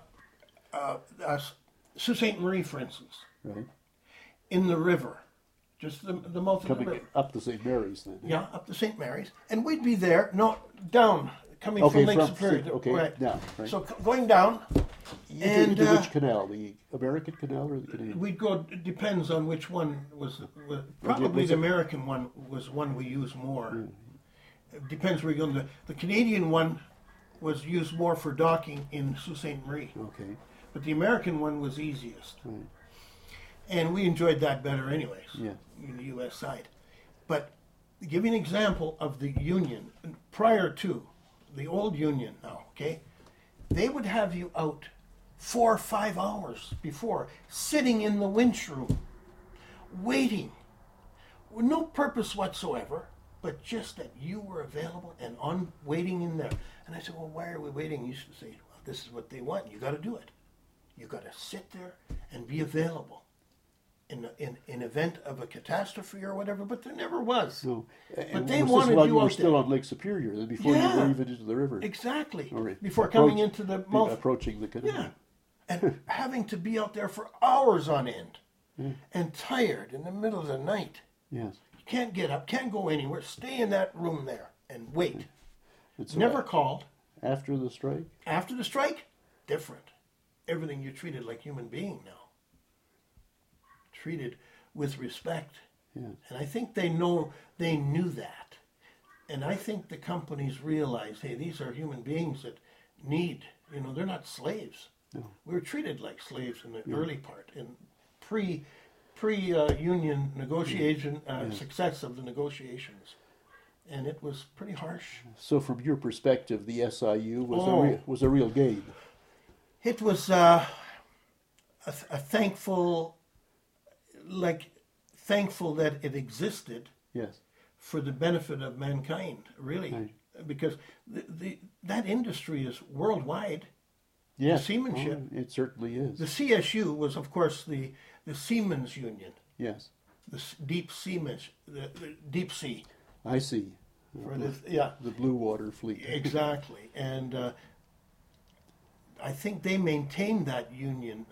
Sault Ste. Marie, for instance, Right, in the river, just the mouth of the coming river. up the St. Mary's then. Yeah, up to St. Mary's, and we'd be there. No, down, coming Okay, from Lake from Superior. okay, right. down, right. So going down, and into which canal? The American canal or the Canadian? we'd go. It depends on which one was probably was the it- American one was one we use more. Hmm. It depends where you're going. The Canadian one was used more for docking in Sault Ste. Marie, Okay, but the American one was easiest, right. and we enjoyed that better, anyways. Yeah. In the U.S. side. But to give you an example of the Union, prior to the old Union now, okay, they would have you out 4 or 5 hours before, sitting in the winch room, waiting, with no purpose whatsoever, but just that you were available and on waiting in there. And I said, well, why are we waiting? You should say, well, this is what they want. You got to do it. You got to sit there and be available in event of a catastrophe or whatever. But there never was. No, But they was this wanted while you you were out still there. on Lake Superior, then before you Yeah. were even into the river. Exactly. All right. Before coming into the mouth. approaching the canal. Yeah. And having to be out there for hours on end and tired in the middle of the night. Yes. You can't get up, can't go anywhere, stay in that room there and wait. And so Never called. after the strike. After the strike, different. Everything you're treated like human being now. Treated with respect. Yeah. And I think they knew that. And I think the companies realize, hey, these are human beings that need, they're not slaves. No. We were treated like slaves in the early part, in pre-union negotiation success of the negotiations, and it was pretty harsh. So from your perspective, the SIU Oh. was a real gain. It was a thankful that it existed Yes. for the benefit of mankind, really, Right. because that industry is worldwide. Yes. seamanship. Oh, it certainly is. The CSU was, of course, the Seamen's Union, Yes. the deep seamen, the deep sea. I see. For the Blue Water Fleet. exactly, and I think they maintained that union,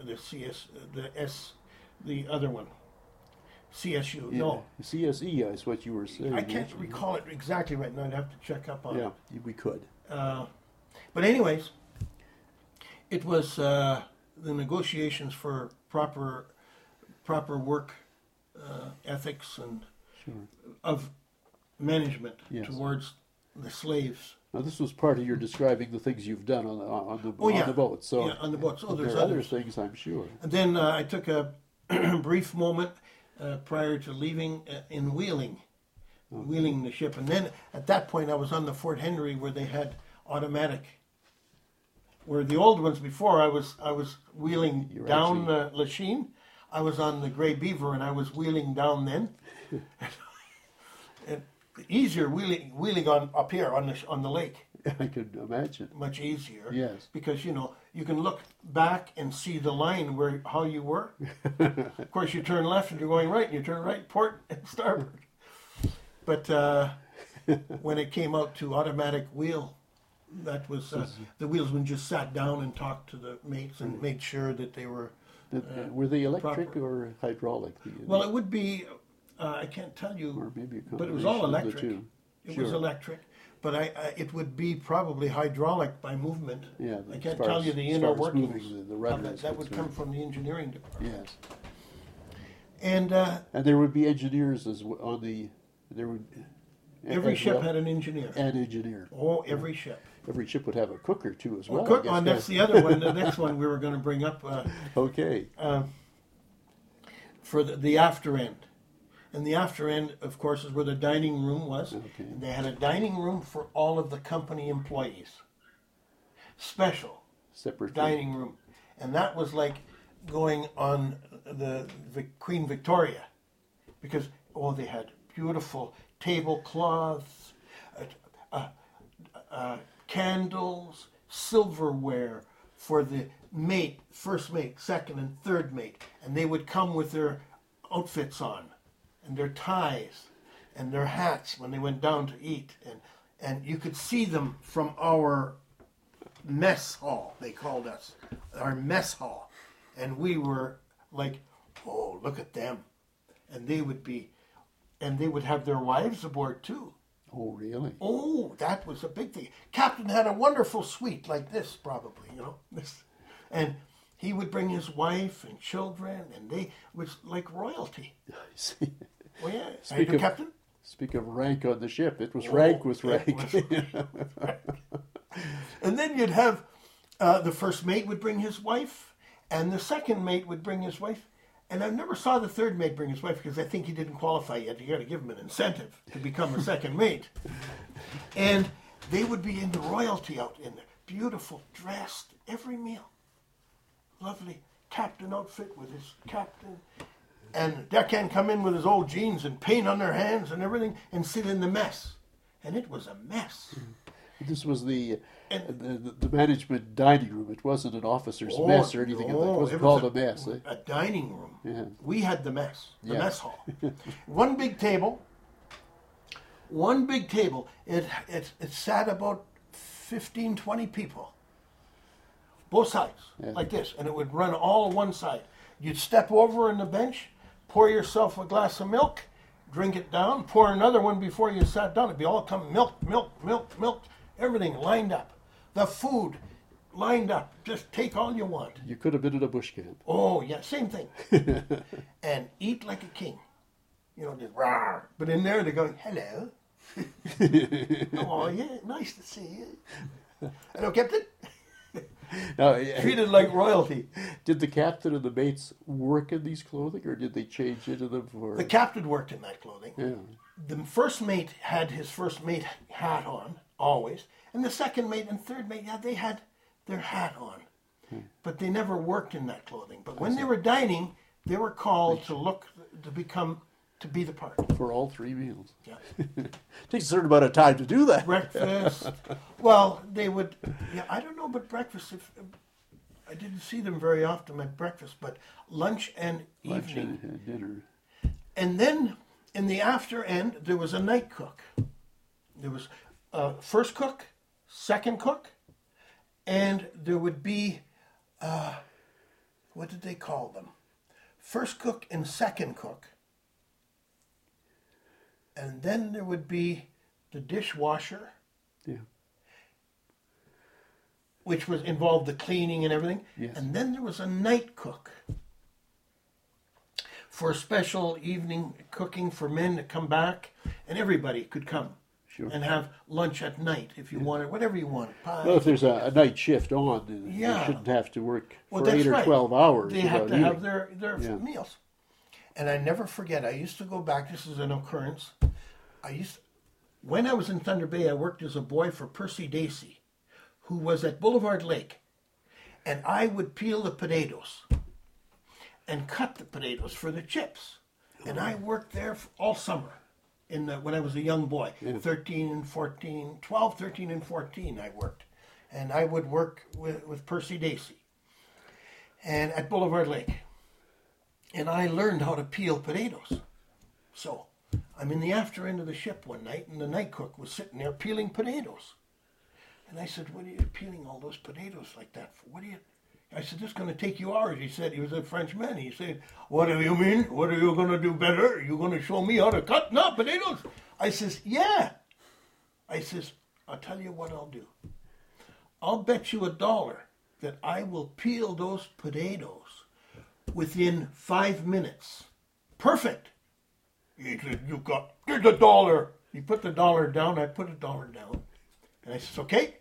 the other one, CSU. Yeah. No, CSE is what you were saying. I can't actually. recall it exactly right now. I'd have to check up on Yeah, it. we could. But anyways, it was the negotiations for proper work ethics and Sure. of management Yes. towards the slaves. Now, this was part of your describing the things you've done on the Oh, yeah. on the boat. So Yeah, on the boat. So there's there are other others. things, I'm sure. And then I took a brief moment prior to leaving in Wheeling, wheeling the ship. And then at that point I was on the Fort Henry where they had automatic. Where the old ones before I was wheeling You're down Lachine. I was on the Grey Beaver and I was wheeling down then. And easier wheeling on up here on the lake. I can imagine. Much easier. Yes. Because you can look back and see the line where how you were. Of course, you turn left and you're going right, and you turn right, port and starboard. But when it came out to automatic wheel, that was the wheelsman just sat down and talked to the mates and made sure that they were. Were they electric proper. or hydraulic? Well, it would be. I can't tell you, or maybe a but it was all combination of the electric. two. It Sure. was electric, but it would be probably hydraulic by movement. Yeah, I as can't far tell as- you the as inner far as workings. moving the of rudder that. is That would come concerned. from the engineering department. Yes. And And there would be engineers on the. There would. every as ship well, had an engineer. an engineer. Oh, every ship. Every ship would have a cooker too, as well. Well, I guess, that's the other one. The next one we were going to bring up Okay. for the after end. And the after end, of course, is where the dining room was. Okay. And they had a dining room for all of the company employees. Special Separate dining room. And that was like going on the Queen Victoria. Because, they had beautiful tablecloths, candles, silverware for the mate, first mate, second and third mate. And they would come with their outfits on and their ties and their hats when they went down to eat. And you could see them from our mess hall, they called us, our mess hall. And we were like, oh, look at them. And they would have their wives aboard too. Oh, really? Oh, that was a big thing. Captain had a wonderful suite like this, probably, this, and he would bring his wife and children, and they was like royalty. I see. Oh yeah, Speak Hey, of- Captain. Speak of rank on the ship, it was rank with it rank. And then you'd have the first mate would bring his wife, and the second mate would bring his wife. And I never saw the third mate bring his wife because I think he didn't qualify yet. You got to give him an incentive to become a second mate. And they would be into royalty out in there, beautiful, dressed every meal, lovely captain outfit with his captain. And deckhand come in with his old jeans and paint on their hands and everything and sit in the mess. And it was a mess. This was the And- the management dining room. It wasn't an officer's Oh, mess or anything. no, It wasn't it was called a mess. Eh? A dining room. Yeah. We had the mess, the Yeah. mess hall. One big table. It sat about 15, 20 people. Both sides, Yeah. like this. And it would run all one side. You'd step over on the bench, pour yourself a glass of milk, drink it down, pour another one before you sat down. It'd be all come milk, everything lined up. The food lined up. Just take all you want. You could have been in a bush camp. Oh, yeah, same thing. And eat like a king. Just rawr. But in there they're going, hello. Oh, yeah, nice to see you. Hello, Captain. Now, Treated like royalty. did the captain and the mates work in these clothing, or did they change into them for? The captain worked in that clothing. Yeah. The first mate had his first mate hat on, always. And the second mate and third mate, yeah, they had their hat on. But they never worked in that clothing. But when they were dining, they were called to be the part. For all three meals. Yeah. Takes a certain amount of time to do that. Breakfast. Well, they would, I don't know about breakfast. I didn't see them very often at breakfast, but lunch and Lunch evening. and dinner. And then in the after end, there was a night cook. There was first cook, second cook, and there would be, what did they call them? First cook and second cook. And then there would be the dishwasher, Yeah. which was involved the cleaning and everything. Yes. And then there was a night cook for special evening cooking for men to come back, and everybody could come Sure. and have lunch at night if you wanted, whatever you wanted. Pie. Well, if there's a night shift on, then Yeah. they shouldn't have to work Well, for that's 8 or right. 12 hours. They have without to have eating. their Yeah. meals. And I never forget, I used to go back, this is an occurrence. When I was in Thunder Bay, I worked as a boy for Percy Dacey, who was at Boulevard Lake. And I would peel the potatoes and cut the potatoes for the chips. And I worked there all summer when I was a young boy. Yeah. 13 and 14, 12, 13 and 14 I worked. And I would work with Percy Dacey and at Boulevard Lake. And I learned how to peel potatoes. So I'm in the after end of the ship one night, and the night cook was sitting there peeling potatoes. And I said, "What are you peeling all those potatoes like that for? What are you?" I said, "This is going to take you hours." He said, he was a Frenchman. He said, "What do you mean? What are you going to do better? Are you going to show me how to cut now potatoes?" I says, "Yeah." I says, "I'll tell you what I'll do. I'll bet you $1 that I will peel those potatoes within 5 minutes. Perfect." He said, "Here's $1." He put the $1 down. I put $1 down. And I said, "Okay."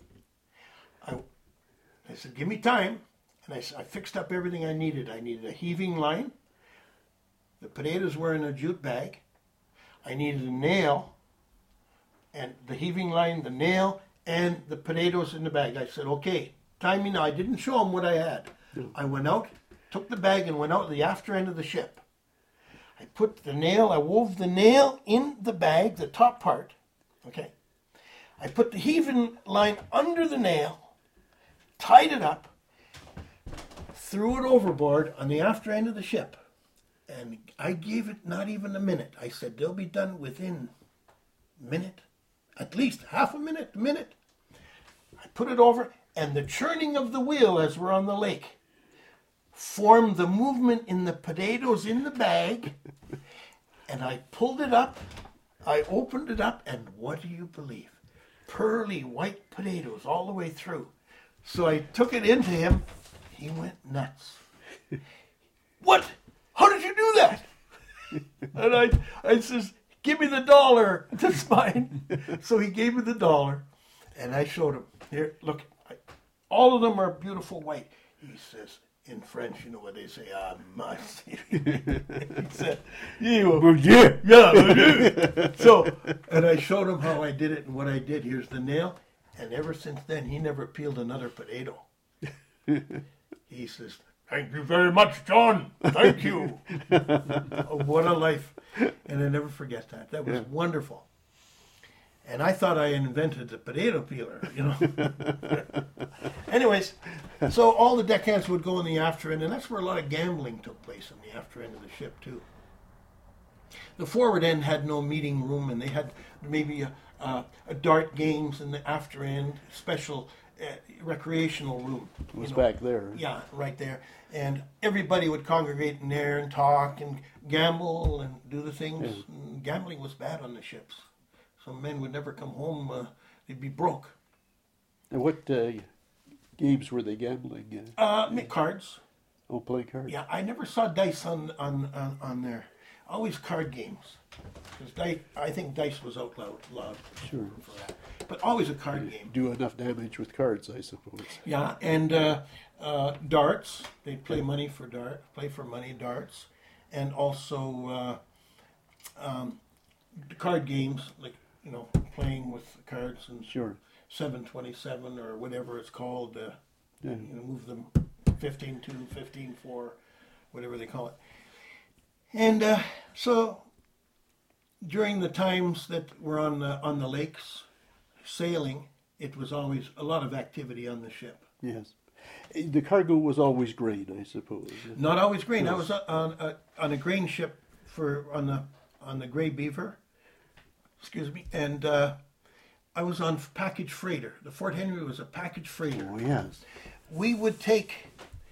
I said, "Give me time." And I fixed up everything I needed. I needed a heaving line. The potatoes were in a jute bag. I needed a nail, and the heaving line, the nail, and the potatoes in the bag. I said, "Okay, time me now." I didn't show him what I had. I went out, took the bag, and went out the after end of the ship. I put the nail, I wove the nail in the bag, the top part. Okay. I put the heaving line under the nail, tied it up, threw it overboard on the after end of the ship, and I gave it not even a minute. I said, "They'll be done within a minute, at least half a minute, I put it over, and the churning of the wheel as we're on the lake formed the movement in the potatoes in the bag, and I pulled it up, I opened it up, and what do you believe? Pearly white potatoes all the way through. So I took it into him. He went nuts. "What? How did you do that?" And I says, "Give me the $1. That's mine." So he gave me the $1, and I showed him. "Here, look, all of them are beautiful white." He says, in French, you know what they say, "Ah, mince." He said, yeah. So, and I showed him how I did it and what I did. Here's the nail. And ever since then, he never peeled another potato. He says, "Thank you very much, John. Thank you." Oh, what a life. And I never forget that. That was wonderful. And I thought I invented the potato peeler, you know. Anyways, so all the deckhands would go in the after end, and that's where a lot of gambling took place in the after end of the ship, too. The forward end had no meeting room, and they had maybe a dart games in the after end, special recreational room. It was back there. Yeah, right there. And everybody would congregate in there and talk and gamble and do the things. Yeah. And gambling was bad on the ships. Some men would never come home. They'd be broke. And what games were they gambling? Cards. Oh, playing cards. Yeah, I never saw dice on there. Always card games. Because I think dice was outlawed Sure. for that. But always a card game. Do enough damage with cards, I suppose. Yeah, and darts. They'd play for money, darts. And also card games, like, you know, playing with cards and Sure. 727 or whatever it's called. Yeah. You know, move them 15-2, 15-4, whatever they call it. And so during the times that we're on the lakes sailing, it was always a lot of activity on the ship. Yes. The cargo was always grain, I suppose. Not always grain. Yes. I was on a grain ship on the Grey Beaver. Excuse me. And I was on package freighter. The Fort Henry was a package freighter. Oh, yes. We would take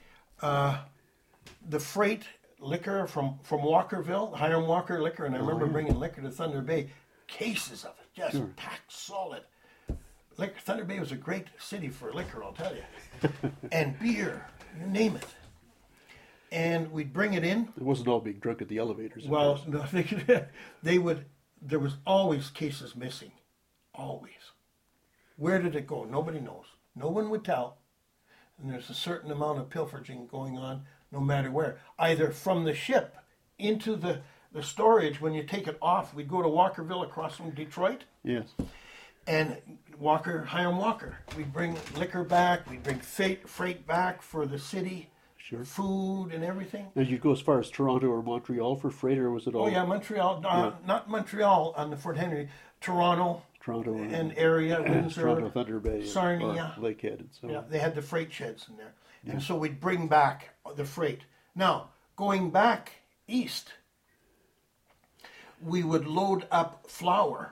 the freight liquor from Walkerville, Hiram Walker liquor, and I remember bringing liquor to Thunder Bay, cases of it, just Sure. packed solid. Thunder Bay was a great city for liquor, I'll tell you. And beer, you name it. And we'd bring it in. It wasn't all being drunk at the elevators. of Well, course. no, there was always cases missing. Always. Where did it go? Nobody knows. No one would tell. And there's a certain amount of pilfering going on no matter where. Either from the ship into the storage, when you take it off, we'd go to Walkerville across from Detroit. Yes. And Hiram Walker. We'd bring liquor back. We'd bring freight back for the city. Sure. food and everything. Did you go as far as Toronto or Montreal for freight, or was it all Oh yeah, Montreal, not Montreal on the Fort Henry, Toronto Toronto and area, Windsor, Toronto Thunder Bay, Sarnia. or Lakehead, and so Yeah, on? they had the freight sheds in there. And so we'd bring back the freight. Now, going back east, we would load up flour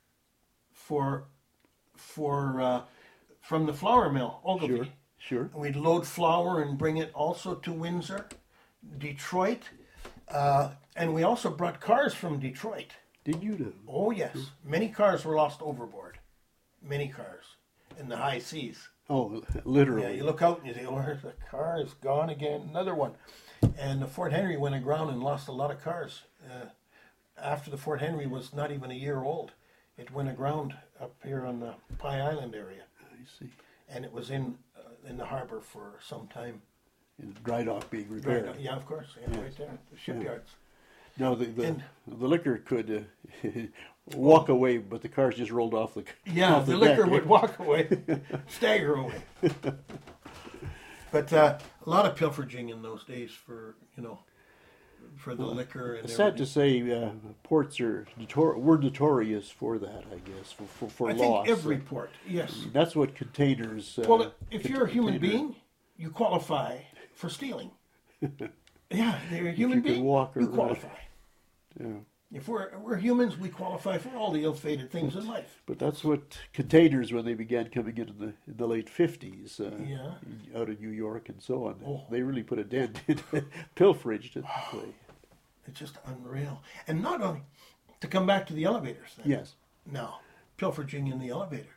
from the flour mill, Ogilvy. Sure, sure. And we'd load flour and bring it also to Windsor, Detroit, and we also brought cars from Detroit. Did you do? Oh yes, many cars were lost overboard. Many cars in the high seas. Oh, literally. Yeah, you look out and you say, "Oh, the car is gone again." Another one, and the Fort Henry went aground and lost a lot of cars. After the Fort Henry was not even a year old, it went aground up here on the Pie Island area, I see. and it was in the harbor for some time. In dry dock being repaired. Right, yeah, of course, yeah, right there, the shipyards. No, And- the liquor could walk away, but the cars just rolled off the Yeah, off the deck. liquor would walk away, stagger away. But a lot of pilfering in those days for the liquor and It's sad everything. to say ports were notorious for that, I guess, for I loss. think every port, yes. That's what containers. Well, if you're a human container- being, you qualify for stealing. Yeah, you're a human you can being, walk you around. qualify. Yeah. If we're humans, we qualify for all the ill-fated things in life. But that's what containers, when they began coming in the late 50s, Yeah. out of New York and so on, Oh. they really put a dent in pilferage, didn't they? It's just unreal. And not only, to come back to the elevators then. Yes. Now, pilfering in the elevators.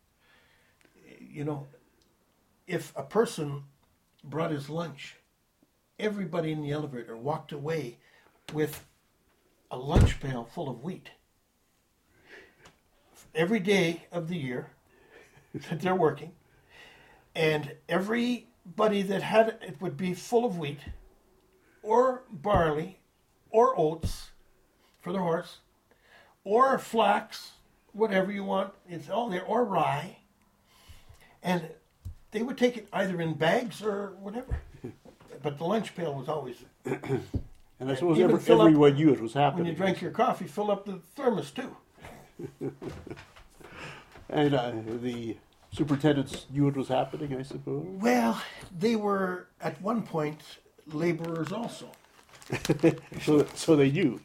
If a person brought his lunch, everybody in the elevator walked away with a lunch pail full of wheat. Every day of the year that they're working. And everybody that had it would be full of wheat or barley or oats for the horse or flax, whatever you want. It's all there, or rye. And they would take it either in bags or whatever. But the lunch pail was always there. And I suppose even fill up- everyone knew it was When happening. you drank your coffee, fill up the thermos too. And the superintendents knew it was happening, I suppose. Well, they were at one point laborers also. So they knew.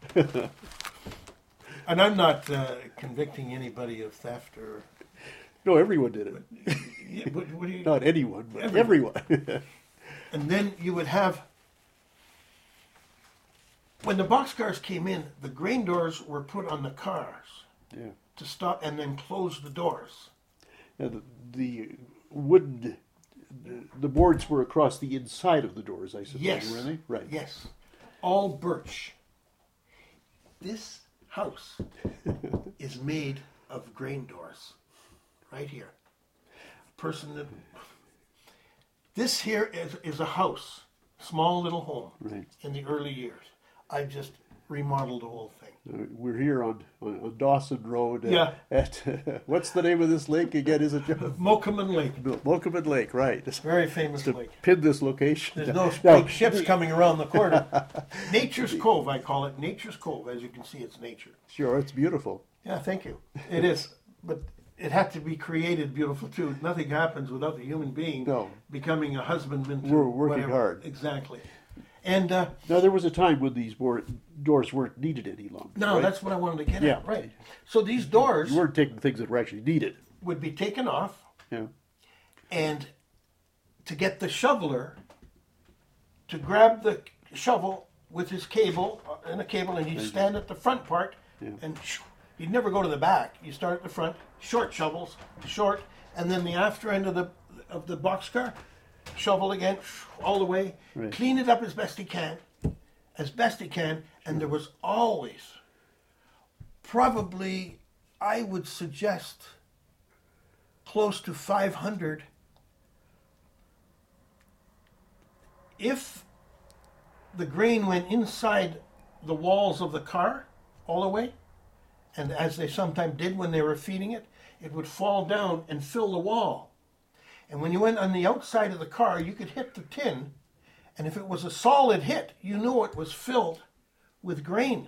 And I'm not convicting anybody of theft or. No, everyone did it. Yeah, but what do you, Not anyone, but Everyone. everyone. and then you would have. When the boxcars came in, the grain doors were put on the cars Yeah. to stop and then close the doors. And the wooden, the boards were across the inside of the doors, I suppose, Yes. were they? Right. Yes. All birch. This house is made of grain doors. Right here. This here is a house, small little home Right. in the early years. I just remodeled the whole thing. We're here on Dawson Road. Yeah. At what's the name of this lake again? Is it Mokumen Lake, Mokumen Lake? Right. Just very famous to lake. pin this location. There's down. no Now, big ships coming around the corner. Nature's Cove, I call it. Nature's Cove. As you can see, it's nature. Sure, it's beautiful. Yeah, thank you. It is, but it had to be created beautiful too. Nothing happens without the human being No. becoming a husbandman. To We're working whatever. hard. Exactly. And Now there was a time when these doors weren't needed any longer. no, right? that's what I wanted to get Yeah. at. Right. So these doors You weren't taking things that were actually needed. would be taken off, Yeah. and to get the shoveler to grab the shovel with his cable and a cable, and he'd stand at the front part, and he'd never go to the back. You start at the front, short shovels, short, and then the after end of the boxcar, shovel again, all the way, Right. clean it up as best he can, and there was always, probably, I would suggest, close to 500. If the grain went inside the walls of the car all the way, and as they sometimes did when they were feeding it, it would fall down and fill the wall. And when you went on the outside of the car, you could hit the tin And if it was a solid hit, you knew it was filled with grain.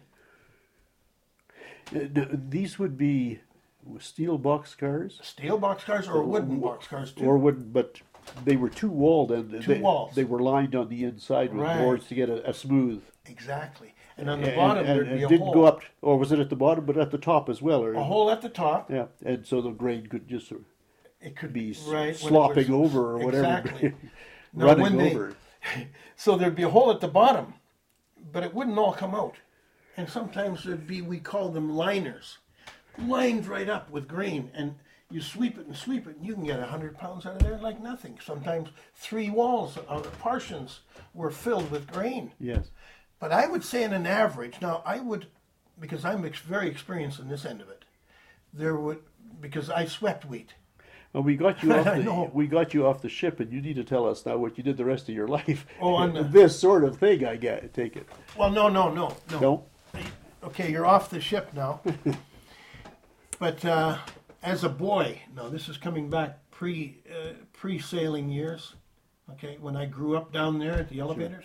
These would be steel boxcars, Steel boxcars or wooden boxcars too. or would, but they were two walled, and Walls. they were lined on the inside with Right. boards to get a smooth. Exactly. And on the bottom and there'd be it a didn't hole. go up, or was it at the bottom, but at the top as well? Or, A hole at the top. yeah, and so the grain could just sort of It could be right, when it slopping was- over or whatever, Exactly. Now, running when they- over. So there'd be a hole at the bottom, but it wouldn't all come out. And sometimes there'd be, we call them liners, lined right up with grain. And you sweep it, and you can get 100 pounds out of there like nothing. Sometimes 3 walls, portions were filled with grain. Yes. But I would say on an average, now I would, because I'm very experienced in this end of it, because I swept wheat. Well, we got you off I know. we got you off the ship, and you need to tell us now what you did the rest of your life. Oh, on the- this sort of thing, take it. Well, no. No. Okay, you're off the ship now. But as a boy, no, this is coming back pre-sailing years. Okay, when I grew up down there at the elevators,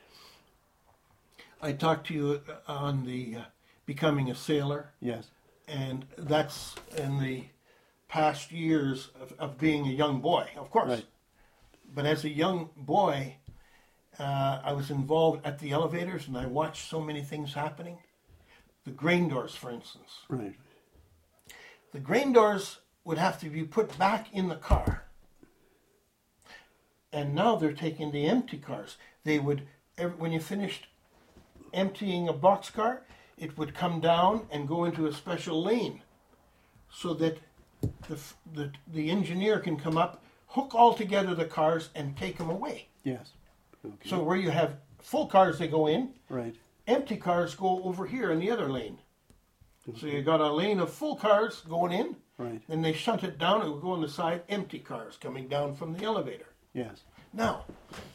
I talked to you on the becoming a sailor, Yes. and that's in the past years of being a young boy, of course. Right. But as a young boy, I was involved at the elevators, and I watched so many things happening. The grain doors, for instance. Right. The grain doors would have to be put back in the car. And now they're taking the empty cars. They would, when you finished emptying a boxcar, it would come down and go into a special lane so that the engineer can come up, hook all together the cars, and take them away. Yes. Okay. So where you have full cars, they go in. Right. Empty cars go over here in the other lane. So you got a lane of full cars going in, Right. then they shunt it down, it would go on the side, empty cars coming down from the elevator. Yes. Now,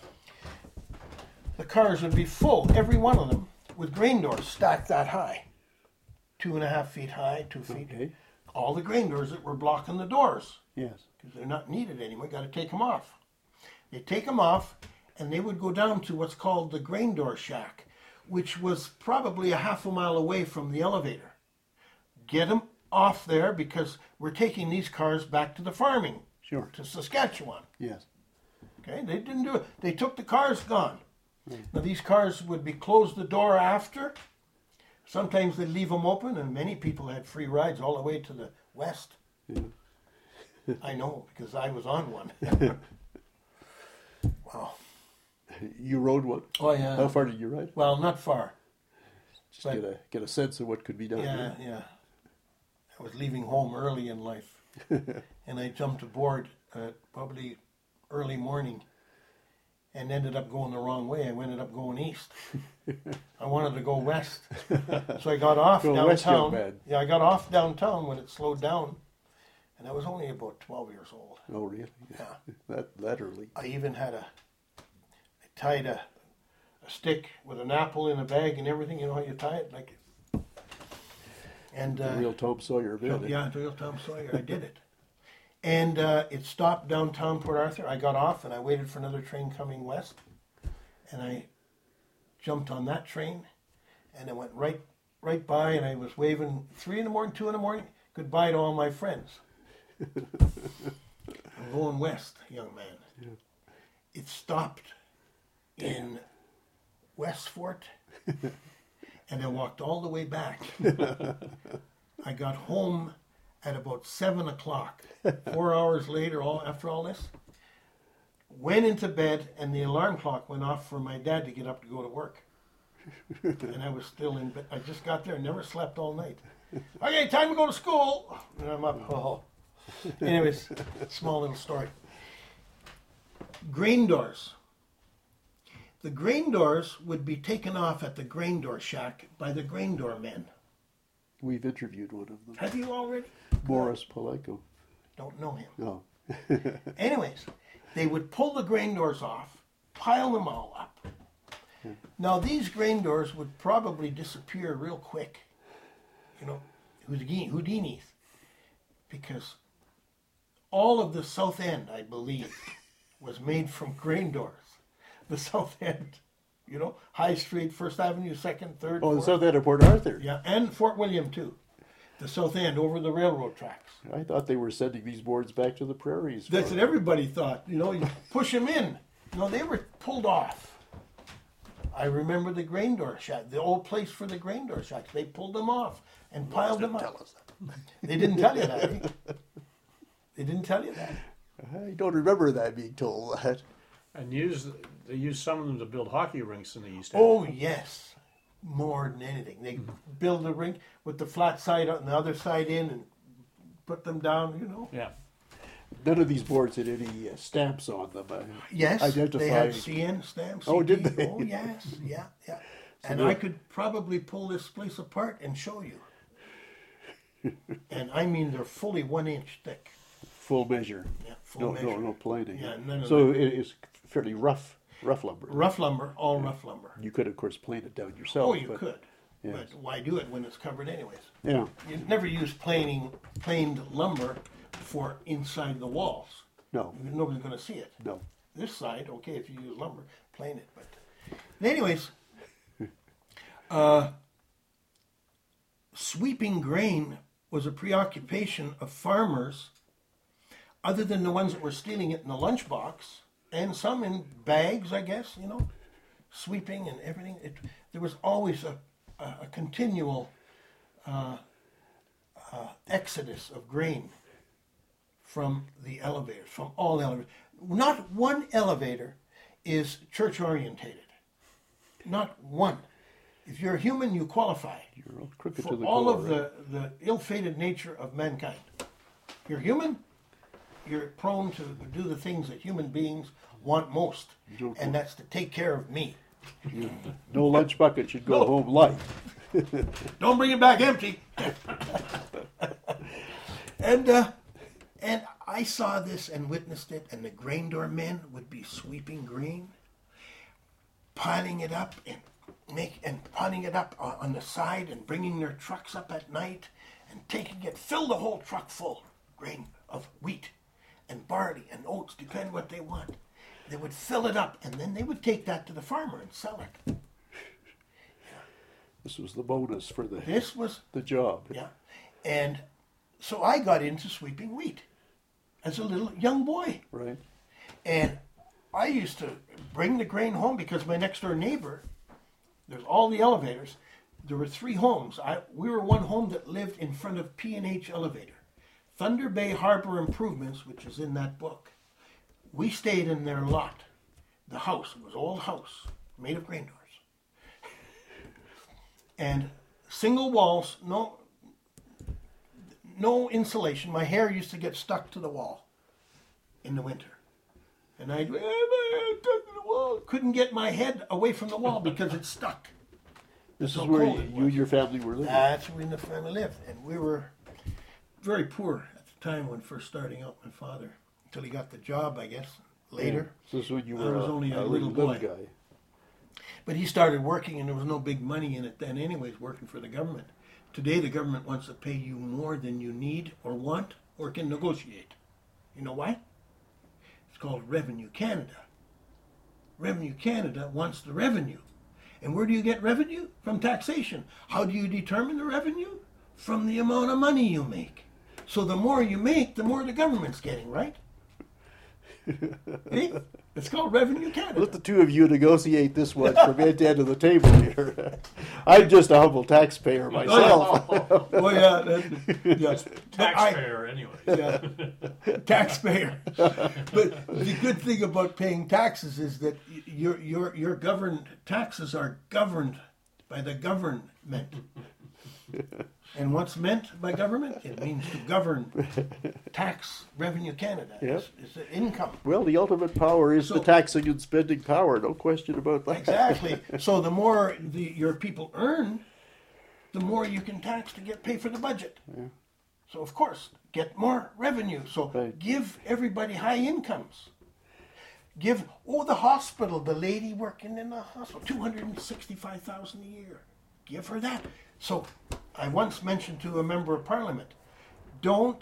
the cars would be full, every one of them, with grain doors stacked that high. 2.5 feet high, 2 feet. Okay. All the grain doors that were blocking the doors, Yes. because they're not needed anymore, got to take them off. They take them off, and they would go down to what's called the grain door shack, which was probably a half a mile away from the elevator. Get them off there because we're taking these cars back to the farming, Sure. to Saskatchewan. Yes. Okay, they didn't do it. They took the cars, gone. Now these cars would be closed the door after. Sometimes they'd leave them open, and many people had free rides all the way to the west. Yeah. I know, because I was on one. Wow. You rode one. Oh yeah. How far did you ride? Well, not far. Just But- get a sense of what could be done. Yeah, right? yeah. I was leaving home early in life, and I jumped aboard probably early morning, and ended up going the wrong way. I ended up going east. I wanted to go west, so I got off Go downtown. west, young man. Yeah, I got off downtown when it slowed down, and I was only about 12 years old. Oh, really? Yeah. That early. I even had I tied a stick with an apple in a bag and everything. You know how you tie it, like. And The real Tom Sawyer bit. so, yeah, the real Tom Sawyer. I did it. And it stopped downtown Port Arthur. I got off and I waited for another train coming west. And I jumped on that train and I went right by, and I was waving 3 in the morning, 2 in the morning, goodbye to all my friends. I'm going west, young man. Yeah. It stopped in Westfort, and I walked all the way back. I got home at about 7 o'clock, 4 hours later, after all this. Went into bed, and the alarm clock went off for my dad to get up to go to work. And I was still in bed. I just got there, never slept all night. Okay, time to go to school. And I'm up. Oh. Anyways, small little story. Grain doors. The grain doors would be taken off at the grain door shack by the grain door men. We've interviewed one of them. Have you already? Boris Palenko. Don't know him. No. Anyways, they would pull the grain doors off, pile them all up. Now, these grain doors would probably disappear real quick. You know, Houdini's. Because all of the south end, I believe, was made from grain doors. the South End. You know, High Street, First Avenue, Second, Third. Oh, the Fourth. South End of Port Arthur. Yeah, and Fort William too. The South End over the railroad tracks. I thought they were sending these boards back to the prairies. That's what everybody thought. You know, you push them in. No, they were pulled off. I remember the grain door shack, the old place for the grain door shacks. They pulled them off and piled them up. Tell us that. They didn't tell you that. Eh? They didn't tell you that. I don't remember that being told that. And they used some of them to build hockey rinks in the East End. Oh yes, more than anything. They build a rink with the flat side out and the other side in, and put them down. You know. Yeah. None of these boards had any stamps on them. Yes, they had Identifying. CN stamps. Oh, did CD. they? Oh yes, yeah, yeah. So And they- I could probably pull this place apart and show you. And I mean, they're fully 1 inch thick. Full measure. Yeah, full No, measure. no planing. Yeah, none of So it is fairly rough lumber. Rough lumber, all rough lumber. You could, of course, plane it down yourself. Oh, you but- could. yes. But why do it when it's covered anyways? Yeah. You never use planed lumber for inside the walls. No. Nobody's going to see it. No. This side, okay, if you use lumber, plane it. But anyways, sweeping grain was a preoccupation of farmers, other than the ones that were stealing it in the lunchbox, and some in bags, I guess, you know, sweeping and everything. There was always a continual exodus of grain from the elevators, from all elevators. Not one elevator is church orientated. Not one. If you're a human, you qualify You're all crooked for to the all core, of the ill-fated nature of mankind. You're human, you're prone to do the things that human beings want most, don't and that's to take care of me. No lunch bucket should go No. home light. Don't bring it back empty. And I saw this and witnessed it, and the grain door men would be sweeping grain, piling it up and piling it up on the side and bringing their trucks up at night and taking it, fill the whole truck full grain of wheat and barley and oats, depending what they want. They would fill it up, and then they would take that to the farmer and sell it. This was the bonus for This was the job. Yeah. And so I got into sweeping wheat as a little young boy. Right. And I used to bring the grain home because my next door neighbor, there's all the elevators. There were 3 homes. We were one home that lived in front of P&H Elevator. Thunder Bay Harbor Improvements, which is in that book. We stayed in their lot. The house, it was an old house, made of grain doors. And single walls, no insulation. My hair used to get stuck to the wall in the winter. And I'd stuck to the wall. Couldn't get my head away from the wall because it's stuck. This So is where cold it you was. and your family were living. That's where the family lived. And we were very poor at the time when first starting out, my father, until he got the job, I guess, later. So this is when you I were was only a little little boy. guy. But he started working, and there was no big money in it then anyways, working for the government. Today, the government wants to pay you more than you need or want or can negotiate. You know why? It's called Revenue Canada. Revenue Canada wants the revenue. And where do you get revenue? From taxation. How do you determine the revenue? From the amount of money you make. So the more you make, the more the government's getting, right? Eh? It's called Revenue Canada. Let the two of you negotiate this one from end to end of the table here. I'm just a humble taxpayer myself. Oh yeah, yes. Taxpayer, anyway. Yeah, taxpayer. But the good thing about paying taxes is that your governed taxes are governed by the government. And what's meant by government? It means to govern. Tax Revenue Canada. Yep. It's the income. Well, the ultimate power is the So- taxing and spending power. No question about that. Exactly. So the more your people earn, the more you can tax to pay for the budget. So of course, get more revenue. So Right. give everybody high incomes. Give the hospital, the lady working in the hospital, $265,000 a year. Give her that. So I once mentioned to a member of parliament, don't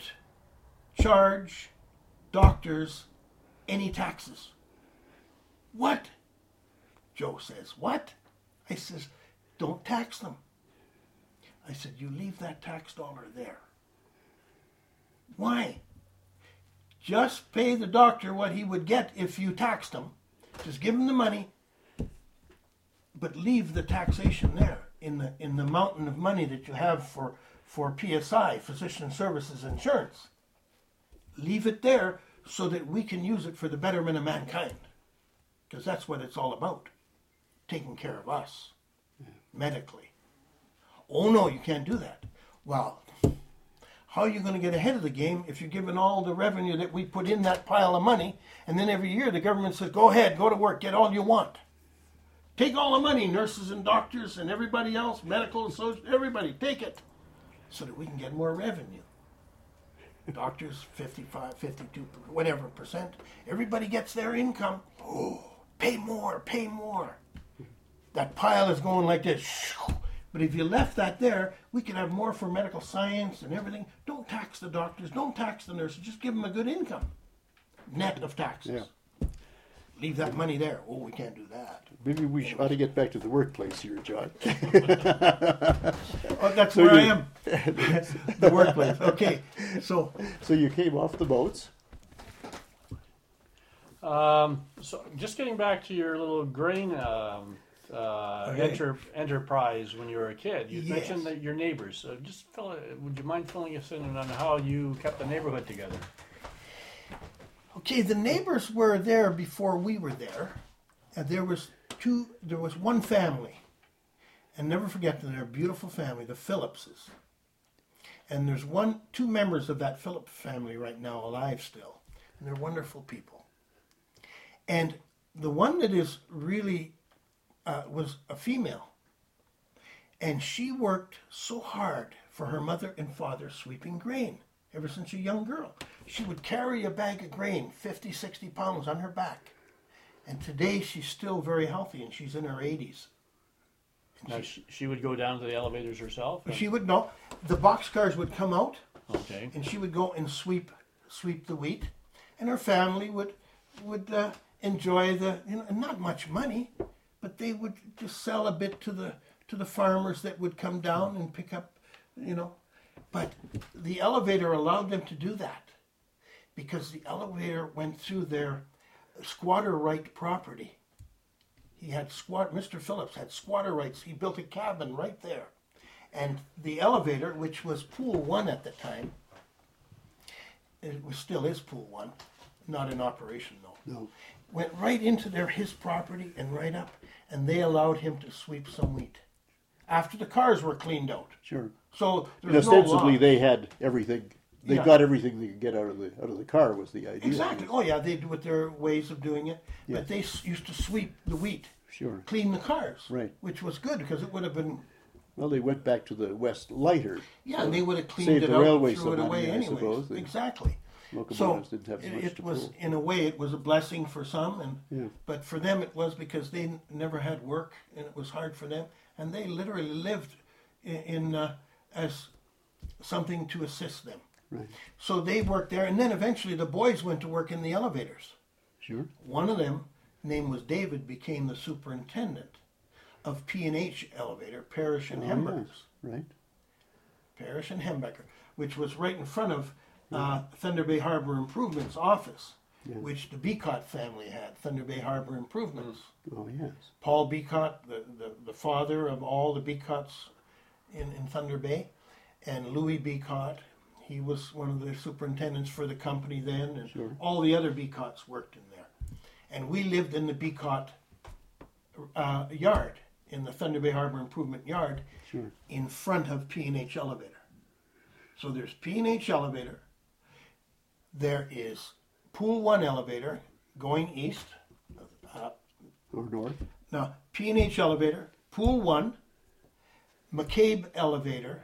charge doctors any taxes. What? Joe says, what? I says, don't tax them. I said, you leave that tax dollar there. Why? Just pay the doctor what he would get if you taxed him. Just give him the money, but leave the taxation there in the mountain of money that you have for PSI, Physician Services Insurance. Leave it there so that we can use it for the betterment of mankind. Because that's what it's all about. Taking care of us medically. Oh no, you can't do that. Well, how are you going to get ahead of the game if you're given all the revenue that we put in that pile of money, and then every year the government says, go ahead, go to work, get all you want. Take all the money, nurses and doctors and everybody else, medical associates, everybody, take it, so that we can get more revenue. Doctors, 55, 52, whatever percent. Everybody gets their income. Oh, pay more, pay more. That pile is going like this. But if you left that there, we could have more for medical science and everything. Don't tax the doctors, don't tax the nurses, just give them a good income. Net of taxes. Yeah. Leave that money there. Oh, we can't do that. Maybe we ought to get back to the workplace here, John. Oh, that's So where I you- am. The workplace. Okay, so So you came off the boats. So just getting back to your little grain Okay. enterprise when you were a kid, you Yes. mentioned that your neighbors. So would you mind filling us in on how you kept the neighborhood together? okay, the neighbors were there before we were there, and there was one family, and never forget them, they're a beautiful family, the Phillipses. And there's two members of that Phillips family right now alive still, and they're wonderful people. And the one that is really was a female, and she worked so hard for her mother and father sweeping grain ever since a young girl. She would carry a bag of grain, 50, 60 pounds on her back. And today she's still very healthy, and she's in her 80s. And Now, she would go down to the elevators herself? she would know. The boxcars would come out, Okay. and she would go and sweep the wheat, and her family would enjoy not much money, but they would just sell a bit to the farmers that would come down and pick up, But the elevator allowed them to do that because the elevator went through their squatter right property. Mr. Phillips had squatter rights. He built a cabin right there. And the elevator, which was Pool 1 at the time, still is Pool 1, not in operation though. No. Went right into his property and right up, and they allowed him to sweep some wheat after the cars were cleaned out. Sure. So And there's no ostensibly, law. they had everything. They Yeah. got everything they could get out of the car. Was the idea? Exactly. Oh yeah, they do with their ways of doing it. Yeah. But they used to sweep the wheat, Sure. clean the cars, Right. which was good because it would have been Well, they went back to the west lighter. and they would have cleaned Saved it the out railway and threw it some away money, I anyways. suppose. They- Exactly. Locomotives didn't have so much it to was pull. in a way it was a blessing for some, Yeah. but for them it was because they never had work and it was hard for them, and they literally lived in as something to assist them. Right. So they worked there, and then eventually the boys went to work in the elevators. Sure. One of them, name was David, became the superintendent of P&H Elevator, Parrish and Hemberger. Yes. Right. Parrish and Hembecker, which was right in front of Thunder Bay Harbor Improvements office, Yeah. which the Beacott family had, Thunder Bay Harbor Improvements. Oh yes. Paul Beacott, the father of all the Beacotts in Thunder Bay, and Louis Beacott, he was one of the superintendents for the company then, and Sure. all the other Beacotts worked in there. And we lived in the Beacott yard, in the Thunder Bay Harbor Improvement yard, Sure. in front of P&H Elevator. So there's P&H Elevator, there is Pool 1 Elevator going east, Or north. now P&H Elevator, Pool 1, McCabe Elevator,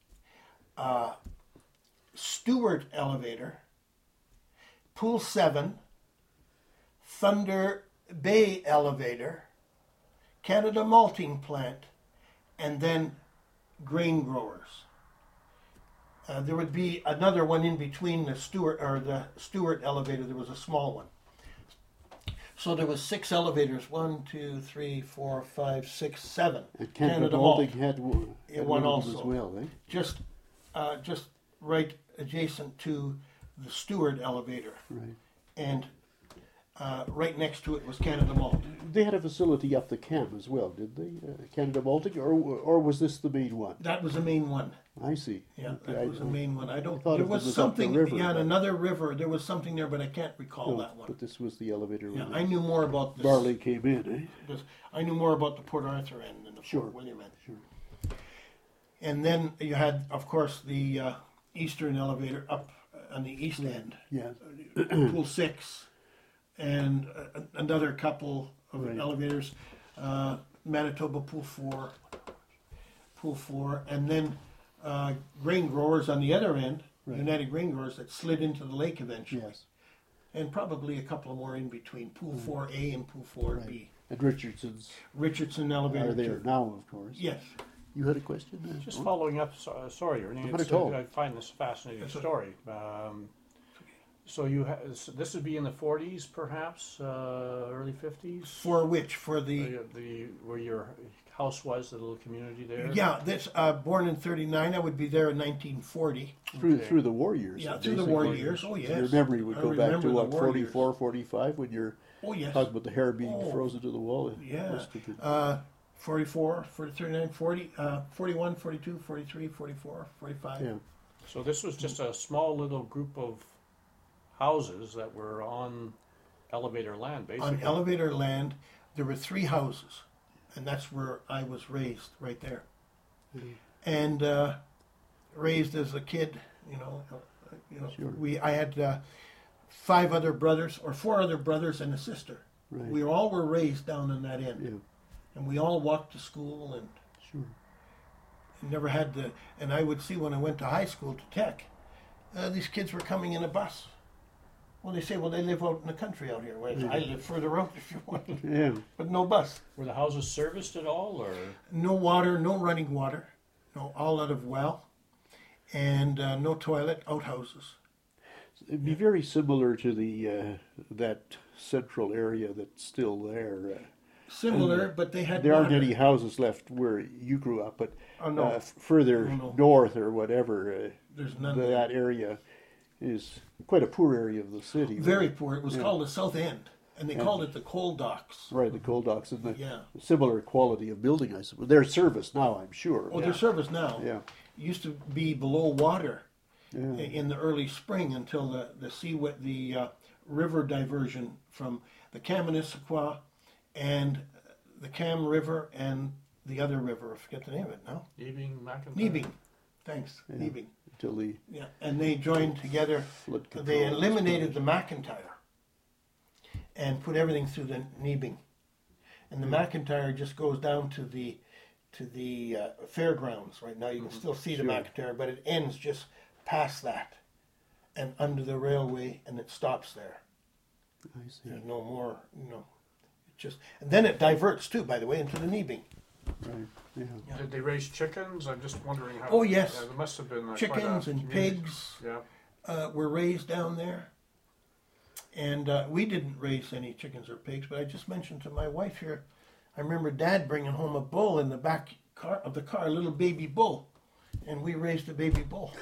Stewart Elevator, Pool 7, Thunder Bay Elevator, Canada Malting Plant, and then grain growers. There would be another one in between the Stewart elevator. There was a small one. So there was 6 elevators, 1, 2, 3, 4, 5, 6, 7. And Canada Malt. Malting had one one of them also. as well, eh? Just right adjacent to the Stewart elevator, Right. and right next to it was Canada Malt. They had a facility up the Cam as well, did they? Canada Malting, or was this the main one? That was the main one. I see. Yeah, Okay, that was the main one. I don't. thought There it was was up the something. river, Yeah, but- another river. There was something there, but I can't recall No, that one. but this was the elevator Yeah, when I knew more about this. Barley came in, eh? I knew more about the Port Arthur end than the Sure. Fort William end. Sure. And then you had, of course, the Eastern elevator up on the east end, Yeah. Pool 6, and another couple of Right. elevators, Manitoba Pool 4, and then grain growers on the other end, Right. United Grain Growers, that slid into the lake eventually. Yes. And probably a couple more in between, Pool 4A and Pool 4B. Right. And Richardson's Richardson elevator. are there too. now, of course. Yes. You had a question? Just Or- following up, sorry, Ernie, Not at all. I find this a fascinating That's story. So this would be in the 40s, perhaps, early 50s? For which? For the Where your house was, the little community there? yeah, this born in '39. I would be there in 1940. Through the war years. Yeah, then, through the basically. war years. Oh yes. Your memory would I go back remember to the what, war 44, years. 45, when you're Oh yes. talking about the hair being Oh. frozen to the wall. It Yeah. must have been- 44, 39, 40, 41, 42, 43, 44, 45. yeah. So this was just a small little group of houses that were on elevator land, basically. On elevator land, there were 3 houses, and that's where I was raised, right there. Mhm. And raised as a kid, Sure. I had 5 other brothers, or 4 other brothers and a sister. Right. We all were raised down in that end, Yeah. and we all walked to school and Sure. never had to. And I would see when I went to high school to tech, these kids were coming in a bus. Well, they say, well, they live out in the country out here. Whereas I live further out, if you want, Yeah. but no bus, Were the houses serviced at all, or? no water, no running water, no, all out of well, and no toilet, outhouses. It'd be very similar to the that central area that's still there. Similar, but they had There aren't water. any houses left where you grew up, but Oh no, further Oh, no. north or whatever, there's none. that area is quite a poor area of the city. Very poor. It was Yeah. called the South End, and they Yeah. called it the coal docks. Right, the coal docks and the Yeah. similar quality of building, I suppose. They're serviced now, I'm sure. Oh, Yeah. their service now Yeah. used to be below water Yeah. in the early spring until the river diversion from the Kaministiquia and the Cam River and the other river. I forget the name of it now. Ebing, McIntyre? Nebing. Thanks, Yeah. Nebing. Until the Yeah, and they joined together. flood control. They eliminated the McIntyre and put everything through the Nebing, and the McIntyre just goes down to the fairgrounds. Right now, you can still see the Sure. McIntyre, but it ends just past that and under the railway, and it stops there. I see. There's no more, it just, and then it diverts too, by the way, into the Nebing. Right. Yeah. Yeah. Did they raise chickens? I'm just wondering how. Oh, yes. Yeah, there must have been Chickens and community. pigs Yeah. were raised down there. And we didn't raise any chickens or pigs, but I just mentioned to my wife here, I remember Dad bringing home a bull in the back of the car, a little baby bull, and we raised a baby bull.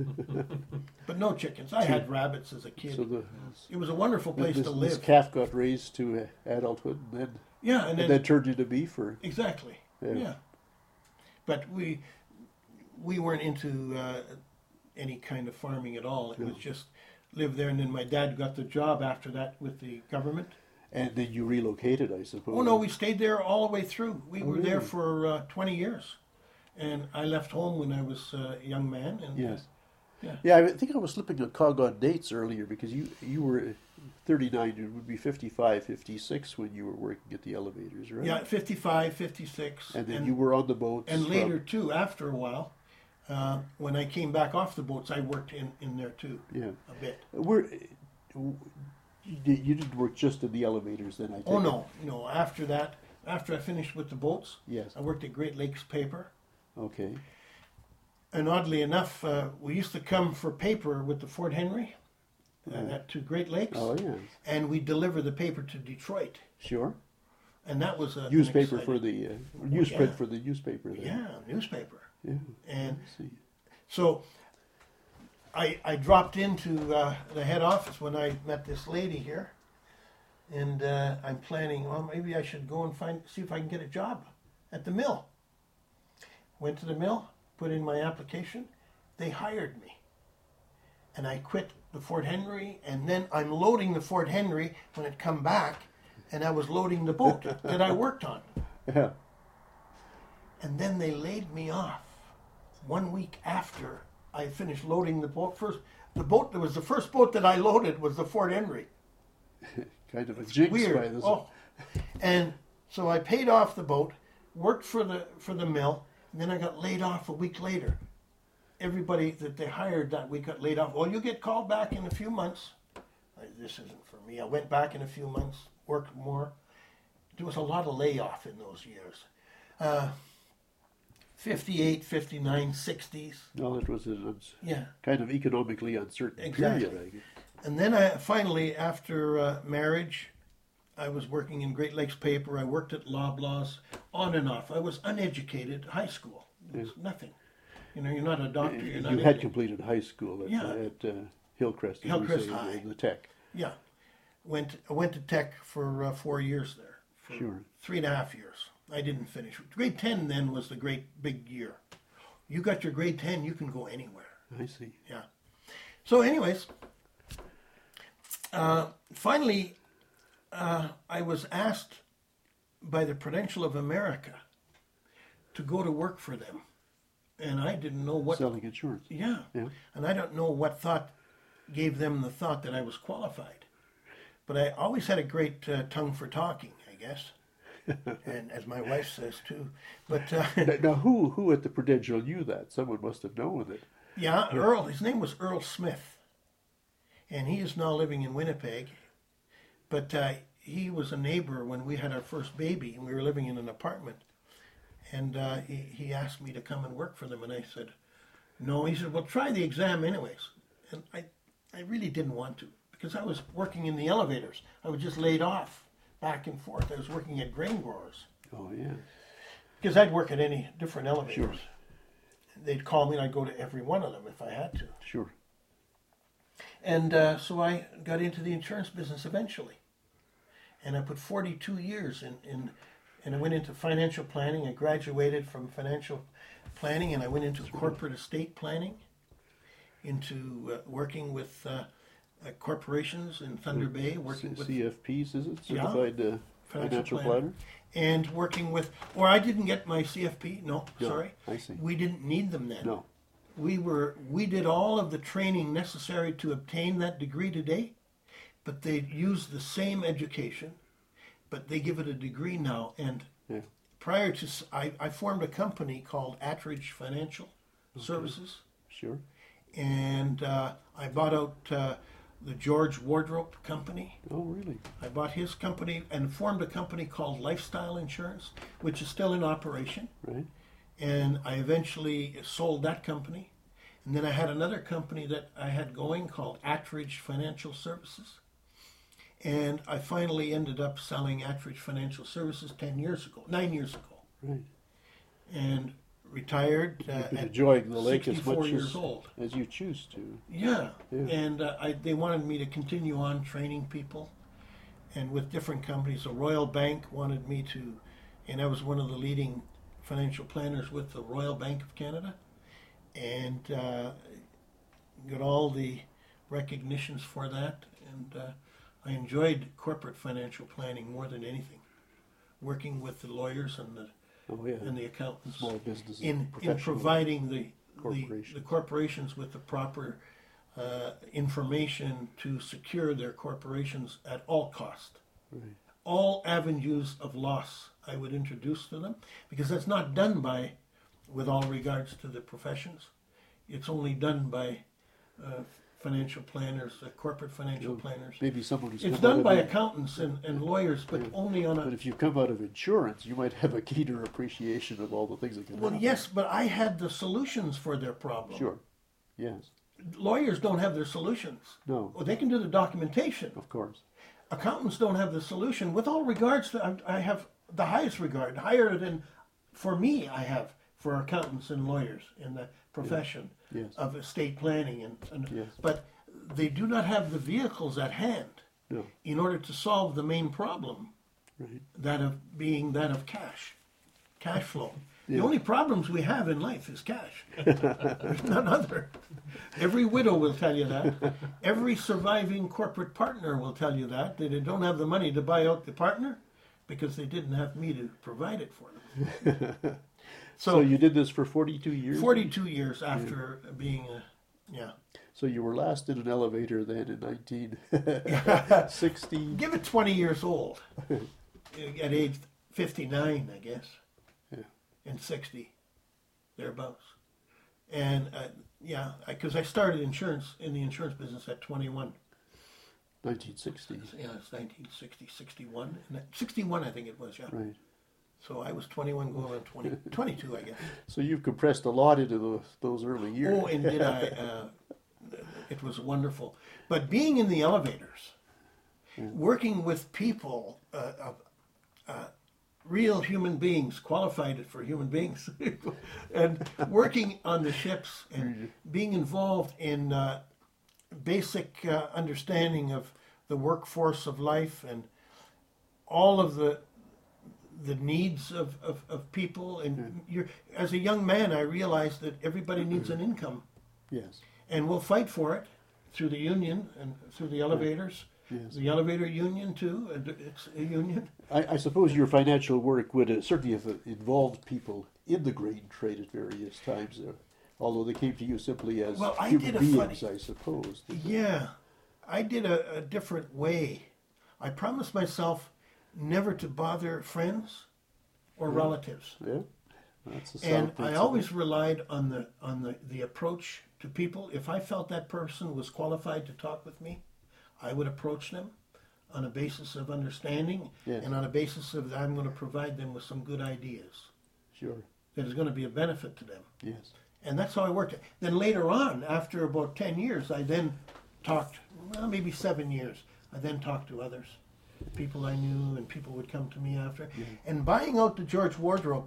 But no chickens. I had rabbits as a kid. So It was a wonderful place this, to this live. calf got raised to adulthood and Yeah, and then then turned into beef, or exactly. Yeah. Yeah. But we weren't into any kind of farming at all. It was just live there, and then my dad got the job after that with the government. and then you relocated, I suppose. Oh no, we stayed there all the way through. We Oh, were there really? for 20 years, and I left home when I was a young man. And Yes. yeah. Yeah, I think I was slipping a cog on dates earlier because you were 39, it would be 55, 56 when you were working at the elevators, right? Yeah, 55, 56, And then you were on the boats. and from- later too. After a while, when I came back off the boats, I worked in there too Yeah. a bit. You didn't work just in the elevators then, I think. Oh no. After that, after I finished with the boats, Yes. I worked at Great Lakes Paper. Okay. And oddly enough, we used to come for paper with the Fort Henry, to Great Lakes, Oh, yes. and we deliver the paper to Detroit, Sure. and that was a Newspaper for the newsprint yeah. for the newspaper there. yeah, newspaper. Yeah. And I see. so I dropped into the head office when I met this lady here, and I'm planning, well, maybe I should go and see if I can get a job at the mill. Went to the mill, put in my application, they hired me. And I quit the Fort Henry, and then I'm loading the Fort Henry when it come back, and I was loading the boat that I worked on. Yeah. And then they laid me off 1 week after I finished loading the boat. The boat that was the first boat that I loaded was the Fort Henry. Kind of a jinx by Weird. this. Oh. And so I paid off the boat, worked for the mill, and then I got laid off a week later. Everybody that they hired that week got laid off. Well, you get called back in a few months. This isn't for me. I went back in a few months, worked more. There was a lot of layoff in those years. 58, 59, 60s. No, it was Yeah. kind of economically uncertain Exactly. period, I guess. And then I finally, after marriage, I was working in Great Lakes paper. I worked at Loblaws, on and off. I was uneducated, high school. It was nothing. You know, you're not a doctor. You're not You had anything. completed high school at, Yeah. Hillcrest. as we Hillcrest say, High. The Tech. Yeah. I went to Tech for 4 years there. For Sure. 3.5 years. I didn't finish. Grade 10 then was the great big year. You got your grade 10, you can go anywhere. I see. Yeah. So, anyways, finally, I was asked by the Prudential of America to go to work for them, and I didn't know what. Selling insurance. Yeah. Yeah. And I don't know what thought gave them the thought that I was qualified, but I always had a great tongue for talking, I guess, and as my wife says too. But Now, who at the Prudential knew that? Someone must have known it. yeah, Earl. His name was Earl Smith, and he is now living in Winnipeg. But he was a neighbor when we had our first baby, and we were living in an apartment. And he asked me to come and work for them, and I said, no. He said, well, try the exam anyways. And I really didn't want to, because I was working in the elevators. I was just laid off back and forth. I was working at grain growers. Oh, yeah. Because I'd work at any different elevators. Sure. They'd call me, and I'd go to every one of them if I had to. Sure. And so I got into the insurance business eventually. And I put 42 years in and I went into financial planning. I graduated from financial planning, and I went into corporate estate planning, into working with corporations in Thunder Bay, working with CFPs, is it? Yeah. Certified Financial Planner? and working with, or I didn't get my CFP. No, No, sorry. I see. We didn't need them then. No. We did all of the training necessary to obtain that degree today, but they use the same education, but they give it a degree now. And Yeah. prior to, I formed a company called Attridge Financial Services, Sure. and I bought out the George Wardrope Company. Oh, really? I bought his company and formed a company called Lifestyle Insurance, which is still in operation. Right. And I eventually sold that company. And then I had another company that I had going called Attridge Financial Services. And I finally ended up selling Attridge Financial Services 9 years ago. Right. And retired You've been at enjoying the lake as 64 much years old. as you choose to. Yeah. Yeah. And they wanted me to continue on training people. And with different companies, the Royal Bank wanted me to, and I was one of the leading financial planners with the Royal Bank of Canada, and got all the recognitions for that. And I enjoyed corporate financial planning more than anything, working with the lawyers and Oh, yeah. the accountants Small businesses. in professional providing the corporations. corporations with the proper information to secure their corporations at all cost. Right. All avenues of loss I would introduce to them, because that's not done by, with all regards to the professions, it's only done by financial planners, corporate financial planners. Maybe someone who's It's come out done of by the- accountants and lawyers, but only on But a. if you come out of insurance, you might have a keener appreciation of all the things that can Well, happen. yes, but I had the solutions for their problem. Sure. Yes. lawyers don't have their solutions. No, Well, they can do the documentation. of course. Accountants don't have the solution. With all regards to, I have the highest regard, higher than, for me, I have for accountants and lawyers in the profession Yes. of estate planning. Yes. But they do not have the vehicles at hand No, in order to solve the main problem, right. that of cash flow. Yeah. The only problems we have in life is cash. There's none other. Every widow will tell you that. Every surviving corporate partner will tell you that they don't have the money to buy out the partner because they didn't have me to provide it for them. So you did this for 42 years? 42 years after being yeah. So you were last in an elevator then in 1960? Give it 20 years old. At age 59, I guess. Yeah. And 60, thereabouts. And because I started in the insurance business at 21. 1960. Yeah, it's 1960, 61. 61, I think it was, yeah. Right. So I was 21 going on 20, 22, I guess. So you've compressed a lot into those early years. Oh, and did I? It was wonderful. But being in the elevators, working with people, real human beings, qualified for human beings, and working on the ships and being involved in basic understanding of the workforce of life and all of the needs of people. And as a young man, I realized that everybody needs an income. Yes. And we'll fight for it through the union and through the elevators. Yes. The elevator union, too. It's a union. I suppose your financial work would certainly have involved people in the grain trade at various times, although they came to you simply as human beings, I suppose. Yeah. I did a different way. I promised myself never to bother friends or relatives. Yeah. That's a sound And I principle. always relied on the approach to people. If I felt that person was qualified to talk with me, I would approach them on a basis of understanding Yes. and on a basis of I'm going to provide them with some good ideas Sure. that is going to be a benefit to them. Yes. And that's how I worked. Then later on, after about 10 years, I then talked, well, maybe 7 years, I then talked to others, people I knew, and people would come to me after. And buying out the George Wardrope,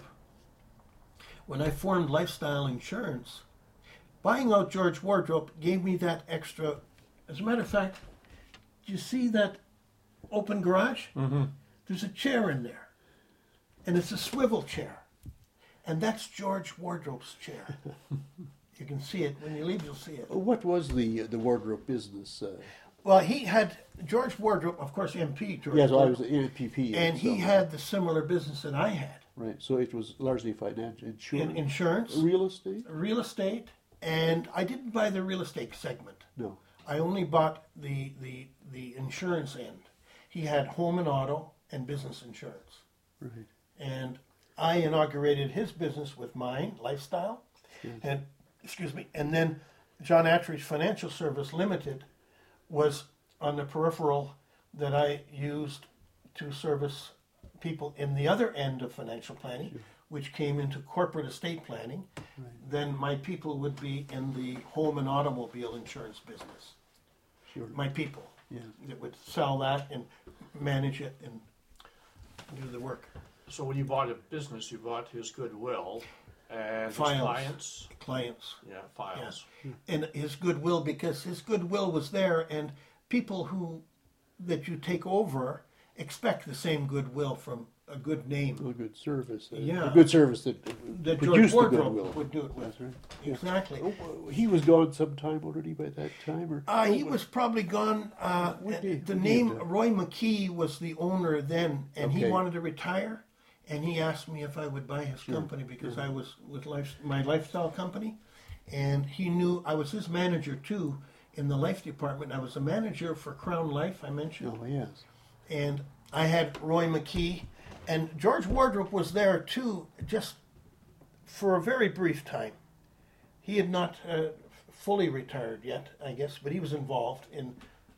when I formed Lifestyle Insurance, buying out George Wardrope gave me that extra. As a matter of fact, do you see that open garage? Mm-hmm. There's a chair in there, and it's a swivel chair, and that's George Wardrope's chair. You can see it when you leave. You'll see it. What was the wardrobe business? Well, he had George Wardrope, of course, MP. George Yes, I was Wardrope, in PP. and he had the similar business that I had Right, so it was largely financial, in insurance, real estate? real estate, and I didn't buy the real estate segment. No. I only bought the insurance end. He had home and auto and business insurance. Right. And I inaugurated his business with mine, Lifestyle, and and then John Attridge Financial Service Limited was on the peripheral that I used to service people in the other end of financial planning, which came into corporate estate planning. Right. Then my people would be in the home and automobile insurance business. Sure. My people Yeah. that would sell that and manage it and do the work. So when you bought a business, you bought his goodwill and Files. his clients. Clients. Yeah, files. And his goodwill, because his goodwill was there, and people that you take over expect the same goodwill from a good name. A good service. Yeah. A good service that That George produced the Wardrope goodwill. would do it with. That's right. Yeah. Exactly. Oh, he was gone sometime already by that time, or He was probably gone. The name Roy McKee was the owner then, and he Okay. wanted to retire. And he asked me if I would buy his company because I was with my lifestyle company, and he knew I was his manager too in the life department. I was a manager for Crown Life, I mentioned, Oh yes. and I had Roy McKee, and George Wardrope was there too, just for a very brief time. He had not fully retired yet, I guess, but he was involved in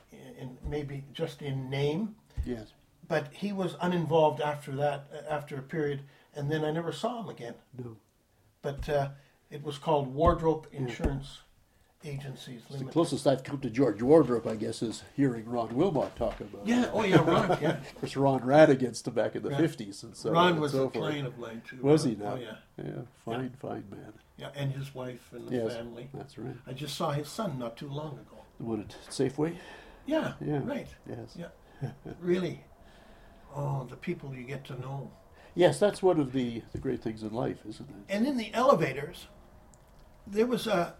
maybe just in name. Yes. But he was uninvolved after that, after a period, and then I never saw him again. No. But it was called Wardrope Insurance agencies. The Limited. closest I've come to George Wardrop, I guess, is hearing Ron Wilmot talk about it. Yeah. Oh yeah, Ron. Yeah. Of course, Ron ran against him back in the Yeah. 50s and so on Ron and was so a forth. client of mine too. Was Ron. he now? Oh yeah. Yeah, fine, fine man. Yeah, and his wife and the Yes, family. that's right. I just saw his son not too long ago. The one at Safeway? Yeah. Yeah. Right. Yes. Yeah. Really. Oh, the people you get to know. Yes, that's one of the great things in life, isn't it? And in the elevators, there was a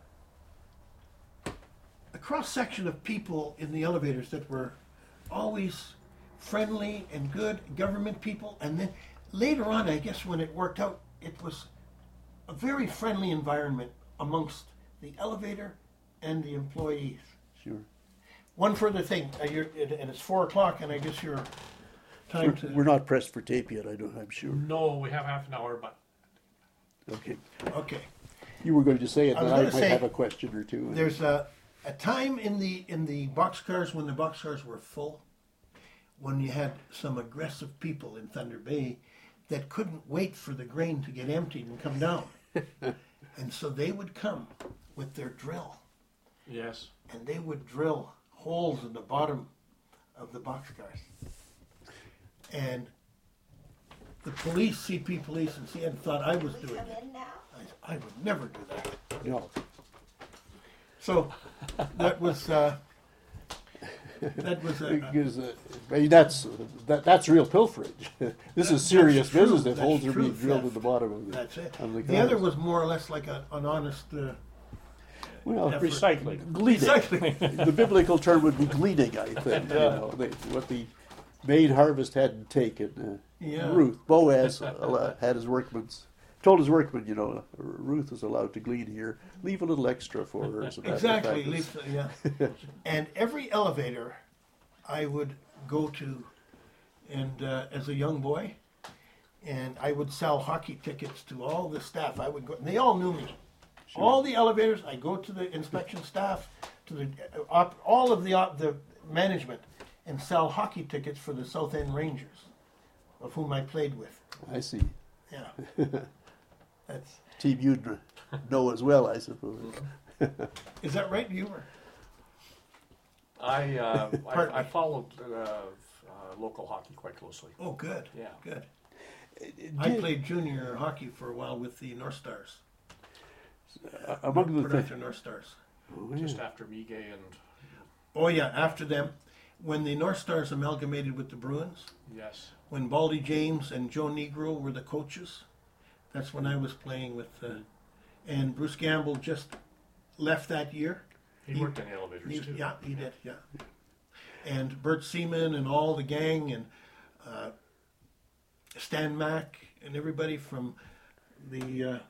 cross section of people in the elevators that were always friendly and good government people. And then later on, I guess when it worked out, it was a very friendly environment amongst the elevator and the employees. Sure. One further thing, and it's 4 o'clock, and I guess your time to. We're not pressed for tape yet, I'm sure. No, we have half an hour, but Okay. Okay. You were going to say it, I and was I gonna might say, have a question or two. There's a time in the boxcars when the boxcars were full, when you had some aggressive people in Thunder Bay that couldn't wait for the grain to get emptied and come down. And so they would come with their drill, yes. and they would drill holes in the bottom of the boxcars. And the police, CP police and CN thought I was doing it. I would never do that. No. So that was Because, I mean, that's real pilferage. This is serious true. business if That's holes are true being drilled in theft. the bottom of the That's it. of the The other cars. was more or less like an honest. Well, effort. Recycling. gleaning. Recycling. The biblical term would be gleaning, I think. You know, what the main harvest hadn't taken. Yeah. Ruth, Boaz had his workmen, told his workmen, you know, Ruth is allowed to glean here. Leave a little extra for her. As a matter of Exactly. fact. Lisa, yeah. And every elevator I would go to, and as a young boy, and I would sell hockey tickets to all the staff. I would go, and they all knew me. Sure. All the elevators, I go to the inspection staff, to the all of the management, and sell hockey tickets for the South End Rangers, of whom I played with. I see. Yeah, that's Team you'd know as well, I suppose. is that right? You were. Partly. I followed local hockey quite closely. Oh, good. Yeah. Good. I played junior hockey for a while with the North Stars. Among the Port things. Arthur North Stars. Just after Miguel and Oh yeah, after them, when the North Stars amalgamated with the Bruins, yes, when Baldy James and Joe Negro were the coaches, that's when I was playing with. And Bruce Gamble just left that year. he worked in the elevators too. Yeah, he did. Yeah, and Bert Seaman and all the gang and Stan Mack and everybody from the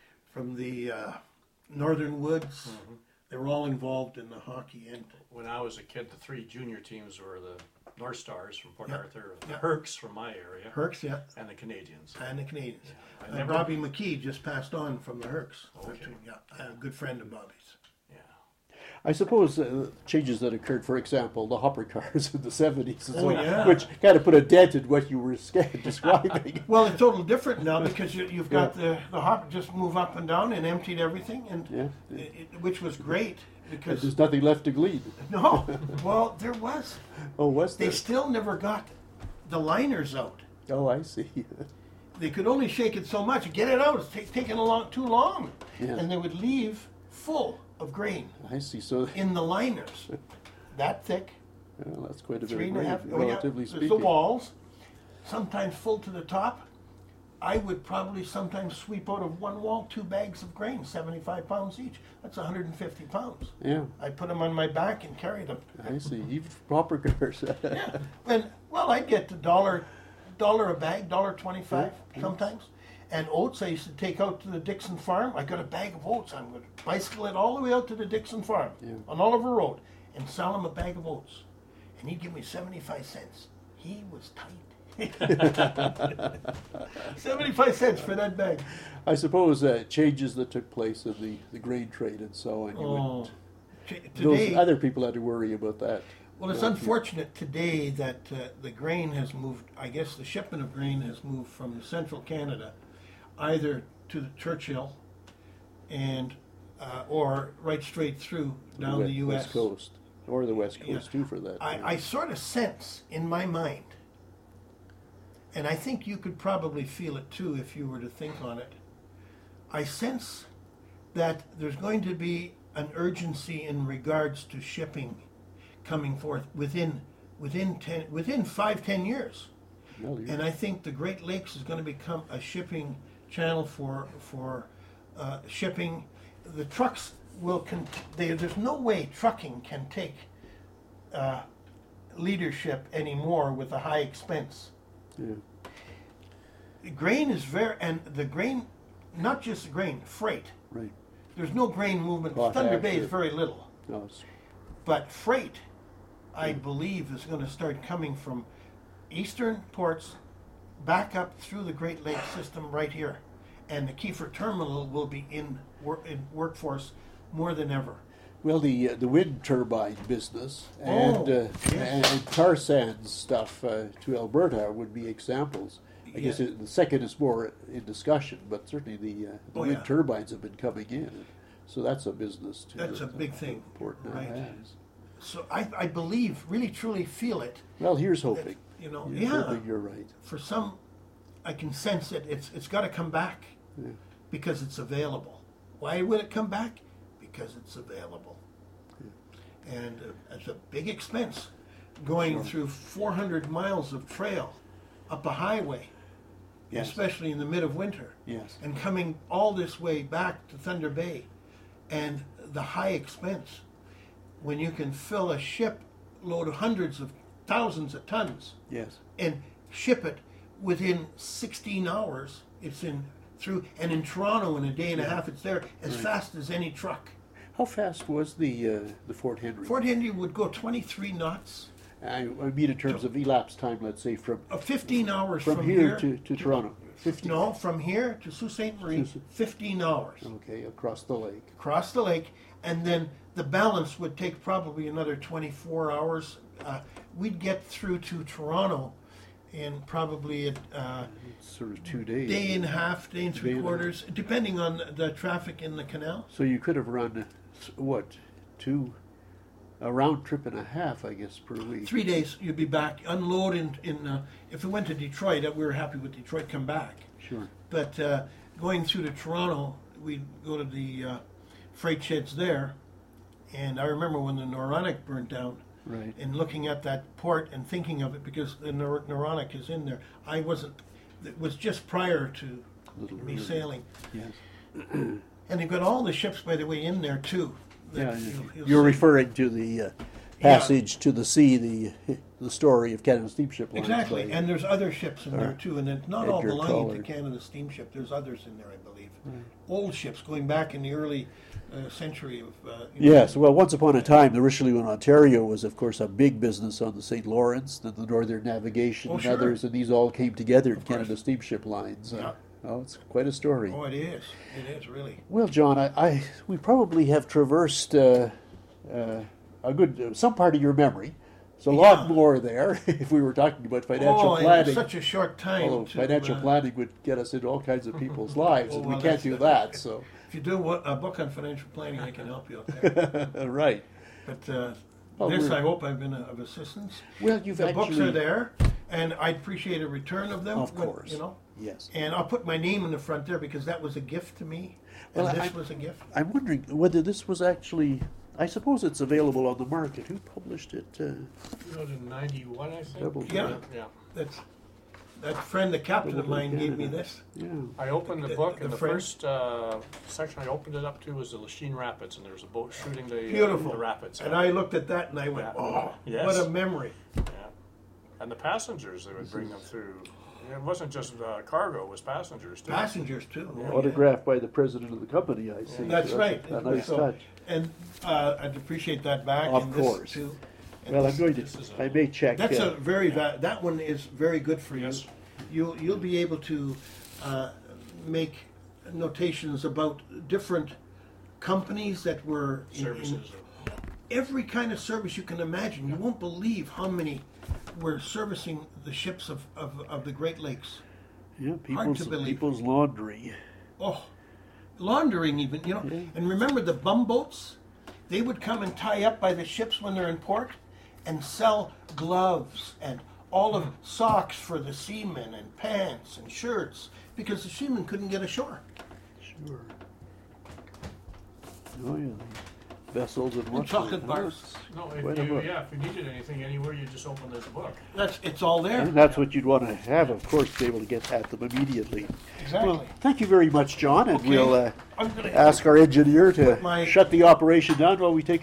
Northern Woods. Mm-hmm. They were all involved in the hockey and. When I was a kid, the three junior teams were the North Stars from Port Yeah. Arthur, the Yeah. Hercs from my area, Hercs, yeah, and the Canadians. and the Canadians. I never- Bobby McKee just passed on from the Hercs. Okay. Yeah, a good friend of Bobby's. Yeah. I suppose changes that occurred, for example, the hopper cars in the 70s, and Oh, so, yeah. which kind of put a dent in what you were describing. Well, it's totally different now because you've got the hopper just move up and down and emptied everything, and Yeah. which was great because There's nothing left to glean. no, well there was. Oh, was They there? still never got the liners out. Oh, I see. They could only shake it so much. Get it out. It's taking too long, Yeah. and they would leave full of grain I see. So, in the liners, that thick. well, that's quite a bit 3.5. of grain, relatively There's speaking. the walls, sometimes full to the top. I would probably sometimes sweep out of one wall 2 bags of grain, 75 pounds each. That's 150 pounds. Yeah, I put them on my back and carried them. I see. Even hopper cars. Yeah, and well, I'd get $1 a bag, $1.25 Yeah. sometimes. And oats, I used to take out to the Dixon farm. I got a bag of oats. I'm going to bicycle it all the way out to the Dixon farm Yeah. on Oliver Road and sell him a bag of oats. And he'd give me 75 cents. He was tight. 75 cents for that bag. I suppose changes that took place in the grain trade and so on. You Oh, wouldn't, today, those other people had to worry about that. well, it's unfortunate today that the grain has moved. I guess the shipment of grain has moved from central Canada either to the Churchill and or right straight through down the U.S. West Coast, or the West Yeah. Coast too, for that. I sort of sense in my mind, and I think you could probably feel it too if you were to think on it. I sense that there's going to be an urgency in regards to shipping coming forth within 5-10 years. Well, you're- And I think the Great Lakes is going to become a shipping channel for shipping. The trucks will. There's no way trucking can take leadership anymore with a high expense. yeah. Grain is the grain, not just grain, freight. Right. There's no grain movement. Potash Thunder Bay or- is very little, No, it's, but freight, I believe, is going to start coming from eastern ports back up through the Great Lakes system right here, and the Kiefer Terminal will be in workforce more than ever. well, the wind turbine business and yes. and tar sands stuff to Alberta would be examples. I guess Yeah. the second is more in discussion, but certainly the Oh, wind yeah. turbines have been coming in, so that's a business too. That's a big thing, Important now right. has. So I believe, really truly feel it. Well, here's hoping. You know, Here's yeah. hoping you're right. For some, I can sense it. It's got to come back Yeah. because it's available. Why would it come back? Because it's available. And it's a big expense going Sure. through 400 miles of trail up a highway, Yes. especially in the mid of winter, Yes. and coming all this way back to Thunder Bay, and the high expense when you can fill a ship load of hundreds of thousands of tons Yes. and ship it within 16 hours. It's in through, and in Toronto in a day and a half it's there as Right. fast as any truck. How fast was the Fort Henry? Fort Henry would go 23 knots, I mean in terms of elapsed time, let's say from 15 hours from from here to Toronto. 50. No, from here to Sault Ste. Marie, 15 hours Okay, across the lake. across the lake, and then the balance would take probably another 24 hours. We'd get through to Toronto in probably a It's sort of 2 days. day and a half, day and Day three and a half. quarters, depending on the traffic in the canal. So you could have run what, a round trip and a half, I guess, per week. 3 days, you'd be back, unload if we went to Detroit, we were happy with Detroit, come back. Sure. But going through to Toronto, we'd go to the freight sheds there. And I remember when the Noronic burnt down, Right. and looking at that port and thinking of it, because the Noronic is in there. It was just prior to Little me early. sailing. Yes. And they've got all the ships, by the way, in there too. Yeah, that you'll you're see. referring to the passage to the sea, the story of Canada Steamship Lines. Exactly, by- and there's other ships in there too, and it's not all Edgar belonging to Collard. Canada Steamship. There's others in there, I believe. Old ships going back in the early century of. Yes, well, once upon a time, the Richelieu in Ontario was, of course, a big business on the St. Lawrence, then the Northern Navigation Oh, and sure. others, and these all came together in Of course. Canada Steamship Lines. Yeah. Oh, it's quite a story. Oh, it is. It is really. Well, John, we probably have traversed a good some part of your memory. There's a lot Yeah. more there if we were talking about financial in planning. such a short time. Although to, financial planning would get us into all kinds of people's lives, and Oh, we well, can't that's do the- that. So, If you do a book on financial planning, I can help you out there. right. But Well, this, we're- I hope I've been of assistance. Well, you've The actually books are there, and I'd appreciate a return of them. Of course. You know. Yes. And I'll put my name in the front there because that was a gift to me. And Well, this was a gift. I'm wondering whether this was actually. I suppose it's available on the market. Who published it? Wrote in 91, I think. Double Yeah. Yeah. That's that friend, the captain of mine, gave me this. Yeah. I opened the book, and the the frame. first section I opened it up to was the Lachine Rapids, and there was a boat shooting Beautiful. the rapids. And I looked at that and I went, Yeah. oh, Yes. what a memory. Yeah. And the passengers, they would bring them through. It wasn't just cargo; it was passengers too. Passengers too. Oh, Autographed by the president of the company, I see. That's So right. A nice So- touch. And I'd appreciate that back. Of and course. This too. And Well, I'm this- going this is to. I may check. That's a very that one is very good for you. Yes. You'll be able to make notations about different companies that were in Services. every kind of service you can imagine. You won't believe how many were servicing the ships of the Great Lakes. yeah, hard to believe. people's laundry. Oh, laundering even, you know. Yeah. And remember the bum boats? They would come and tie up by the ships when they're in port and sell gloves and all of socks for the seamen and pants and shirts because the seamen couldn't get ashore. Sure. Oh, yeah. Vessels and We're whatnot. talking bars. No, Quite a book. if you needed anything anywhere, you just open this book. It's all there. And that's what you'd want to have, of course, to be able to get at them immediately. Exactly. Well, thank you very much, John, and Okay. we'll I'm gonna ask our engineer to my- shut the operation down while we take